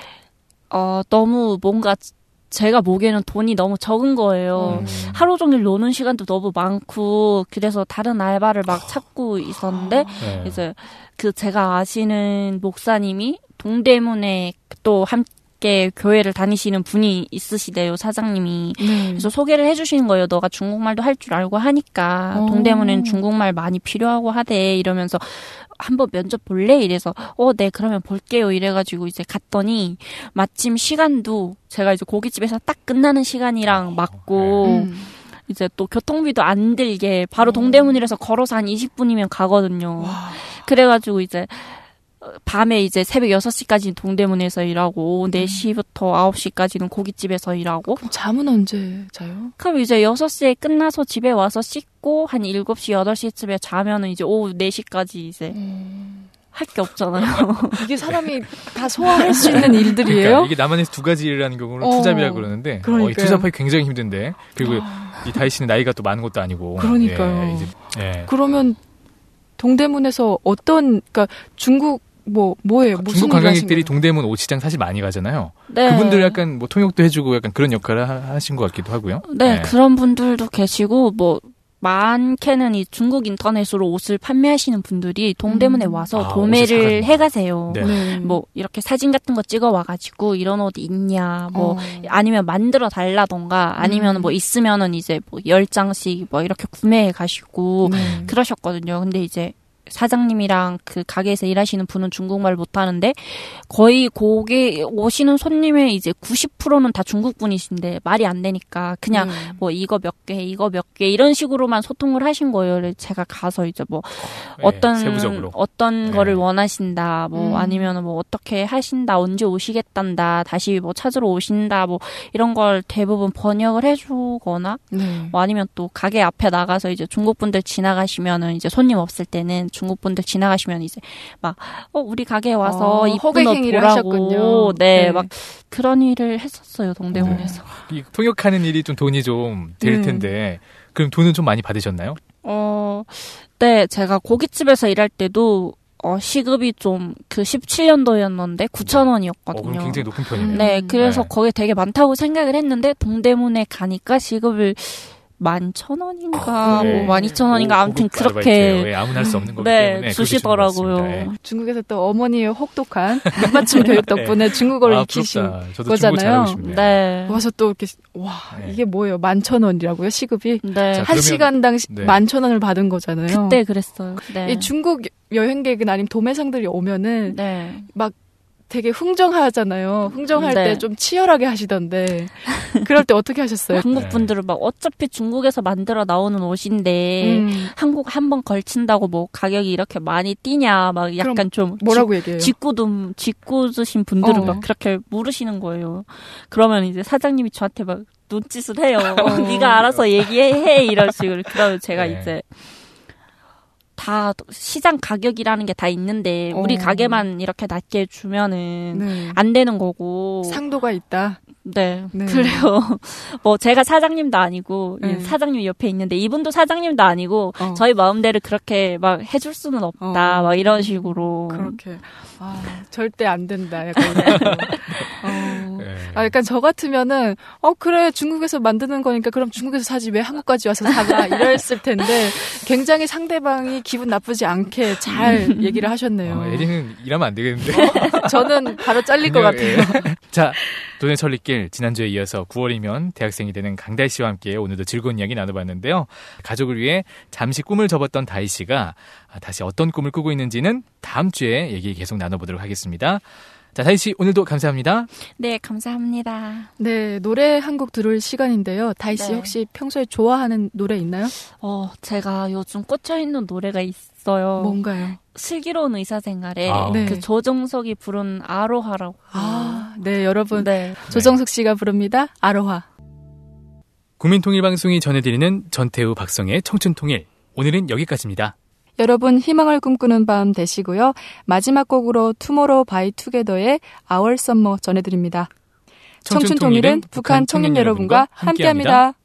Speaker 13: 너무 뭔가 제가 보기에는 돈이 너무 적은 거예요. 하루 종일 노는 시간도 너무 많고 그래서 다른 알바를 막 찾고 있었는데 이제 그 제가 아시는 목사님이 동대문에 또 함께 교회를 다니시는 분이 있으시대요, 사장님이. 그래서 소개를 해주시는 거예요. 너가 중국말도 할 줄 알고 하니까 동대문에는 중국말 많이 필요하고 하대 이러면서 한번 면접 볼래? 이래서 네 그러면 볼게요 이래가지고 이제 갔더니 마침 시간도 제가 이제 고깃집에서 딱 끝나는 시간이랑 맞고 이제 또 교통비도 안 들게 바로 동대문이라서 걸어서 한 20분이면 가거든요. 그래가지고 이제 밤에 이제 새벽 6시까지는 동대문에서 일하고 오후 4시부터 9시까지는 고깃집에서 일하고.
Speaker 2: 그럼 잠은 언제 자요?
Speaker 13: 그럼 이제 6시에 끝나서 집에 와서 씻고 한 7시, 8시쯤에 자면은 이제 오후 4시까지 이제 할 게 없잖아요.
Speaker 2: 이게 사람이 다 소화할 수 있는 일들이에요?
Speaker 1: 그러니까 이게 남한에서 2가지 일이라는 경우는 투잡이라고 그러는데 이 투잡하기 굉장히 힘든데 그리고 이 다희 씨는 나이가 또 많은 것도 아니고.
Speaker 2: 그러니까요. 그러면 동대문에서 그러니까 중국 뭐예요? 무슨
Speaker 1: 중국 관광객들이 동대문 옷시장 사실 많이 가잖아요.
Speaker 13: 네.
Speaker 1: 그분들 약간 뭐 통역도 해주고 약간 그런 역할을 하신 것 같기도 하고요.
Speaker 13: 네, 그런 분들도 계시고 많게는 이 중국 인터넷으로 옷을 판매하시는 분들이 동대문에 와서 도매를 해가세요.
Speaker 1: 네.
Speaker 13: 뭐 이렇게 사진 같은 거 찍어 와가지고 이런 옷 있냐, 아니면 만들어 달라던가, 아니면 뭐 있으면은 이제 뭐 10장씩 뭐 이렇게 구매해 가시고 그러셨거든요. 근데 이제 사장님이랑 그 가게에서 일하시는 분은 중국말 못하는데 거의 거기 오시는 손님의 이제 90%는 다 중국 분이신데 말이 안 되니까 그냥 뭐 이거 몇 개 이런 식으로만 소통을 하신 거예요. 제가 가서 이제 뭐 어떤 거를 원하신다, 뭐 아니면 뭐 어떻게 하신다, 언제 오시겠단다, 다시 뭐 찾으러 오신다, 뭐 이런 걸 대부분 번역을 해주거나 뭐 아니면 또 가게 앞에 나가서 이제 중국 분들 지나가시면은 이제 손님 없을 때는 중국 분들 지나가시면 이제 막 우리 가게에 와서 이쁜 옷 보라고 하셨군요. 막 그런 일을 했었어요, 동대문에서.
Speaker 1: 이 통역하는 일이 좀 돈이 좀 될 텐데 그럼 돈은 좀 많이 받으셨나요?
Speaker 13: 네, 제가 고깃집에서 일할 때도 시급이 좀 17년도였는데 9,000원이었거든요.
Speaker 1: 그럼 굉장히 높은 편이네요.
Speaker 13: 네, 그래서 거기 되게 많다고 생각을 했는데 동대문에 가니까 시급을 11,000원인가 뭐 12,000원인가 아무튼 그렇게
Speaker 1: 아무나 할 수 없는 거기 때문에
Speaker 13: 주시더라고요.
Speaker 2: 중국에서 또 어머니의 혹독한 밑맞춤 교육 덕분에 중국어를 익히신 거잖아요.
Speaker 13: 네.
Speaker 2: 와서 또 이렇게 이게 뭐예요? 11,000원이라고요? 시급이?
Speaker 13: 네.
Speaker 2: 한 시간당 11,000원을 받은 거잖아요.
Speaker 13: 그때 그랬어요. 네.
Speaker 2: 이 중국 여행객이나 아니면 도매상들이 오면은 막 되게 흥정하잖아요. 흥정할 때 좀 치열하게 하시던데 그럴 때 어떻게 하셨어요?
Speaker 13: 중국 분들은 막 어차피 중국에서 만들어 나오는 옷인데 한국 한 번 걸친다고 뭐 가격이 이렇게 많이 뛰냐 막 약간 좀
Speaker 2: 뭐라고 얘기해요?
Speaker 13: 짓궂으신 분들은 막 그렇게 물으시는 거예요. 그러면 이제 사장님이 저한테 막 눈짓을 해요. 네가 알아서 얘기해 이런 식으로. 그러면 제가 이제 다 시장 가격이라는 게 다 있는데 우리 가게만 이렇게 낮게 주면은 안 되는 거고
Speaker 2: 상도가 있다.
Speaker 13: 네. 그래요. 뭐 제가 사장님도 아니고 사장님 옆에 있는데 이분도 사장님도 아니고 저희 마음대로 그렇게 막 해줄 수는 없다. 막 이런 식으로.
Speaker 2: 그렇게. 절대 안 된다. 약간 약간 저 같으면은 그래 중국에서 만드는 거니까 그럼 중국에서 사지 왜 한국까지 와서 사가 이랬을 텐데 굉장히 상대방이 기분 나쁘지 않게 잘 얘기를 하셨네요.
Speaker 1: 에리는 일하면 안 되겠는데.
Speaker 2: 저는 바로 잘릴 것 같아요.
Speaker 1: 자, 돈의 천리길 지난주에 이어서 9월이면 대학생이 되는 강다희 씨와 함께 오늘도 즐거운 이야기 나눠봤는데요. 가족을 위해 잠시 꿈을 접었던 다희 씨가 다시 어떤 꿈을 꾸고 있는지는 다음 주에 얘기 계속 나눠보도록 하겠습니다. 자, 다희 씨 오늘도 감사합니다.
Speaker 13: 네, 감사합니다.
Speaker 2: 네, 노래 한 곡 들을 시간인데요. 다희 씨 혹시 평소에 좋아하는 노래 있나요?
Speaker 13: 제가 요즘 꽂혀있는 노래가 있어요.
Speaker 2: 뭔가요?
Speaker 13: 슬기로운 의사생활에 그 조정석이 부른 아로하라고.
Speaker 2: 네, 여러분. 조정석 씨가 부릅니다. 아로하.
Speaker 1: 국민통일방송이 전해드리는 전태우 박성의 청춘통일. 오늘은 여기까지입니다.
Speaker 2: 여러분 희망을 꿈꾸는 밤 되시고요. 마지막 곡으로 투모로우 바이 투게더의 Our Summer 전해드립니다. 청춘통일은 북한 청년 여러분과 함께합니다.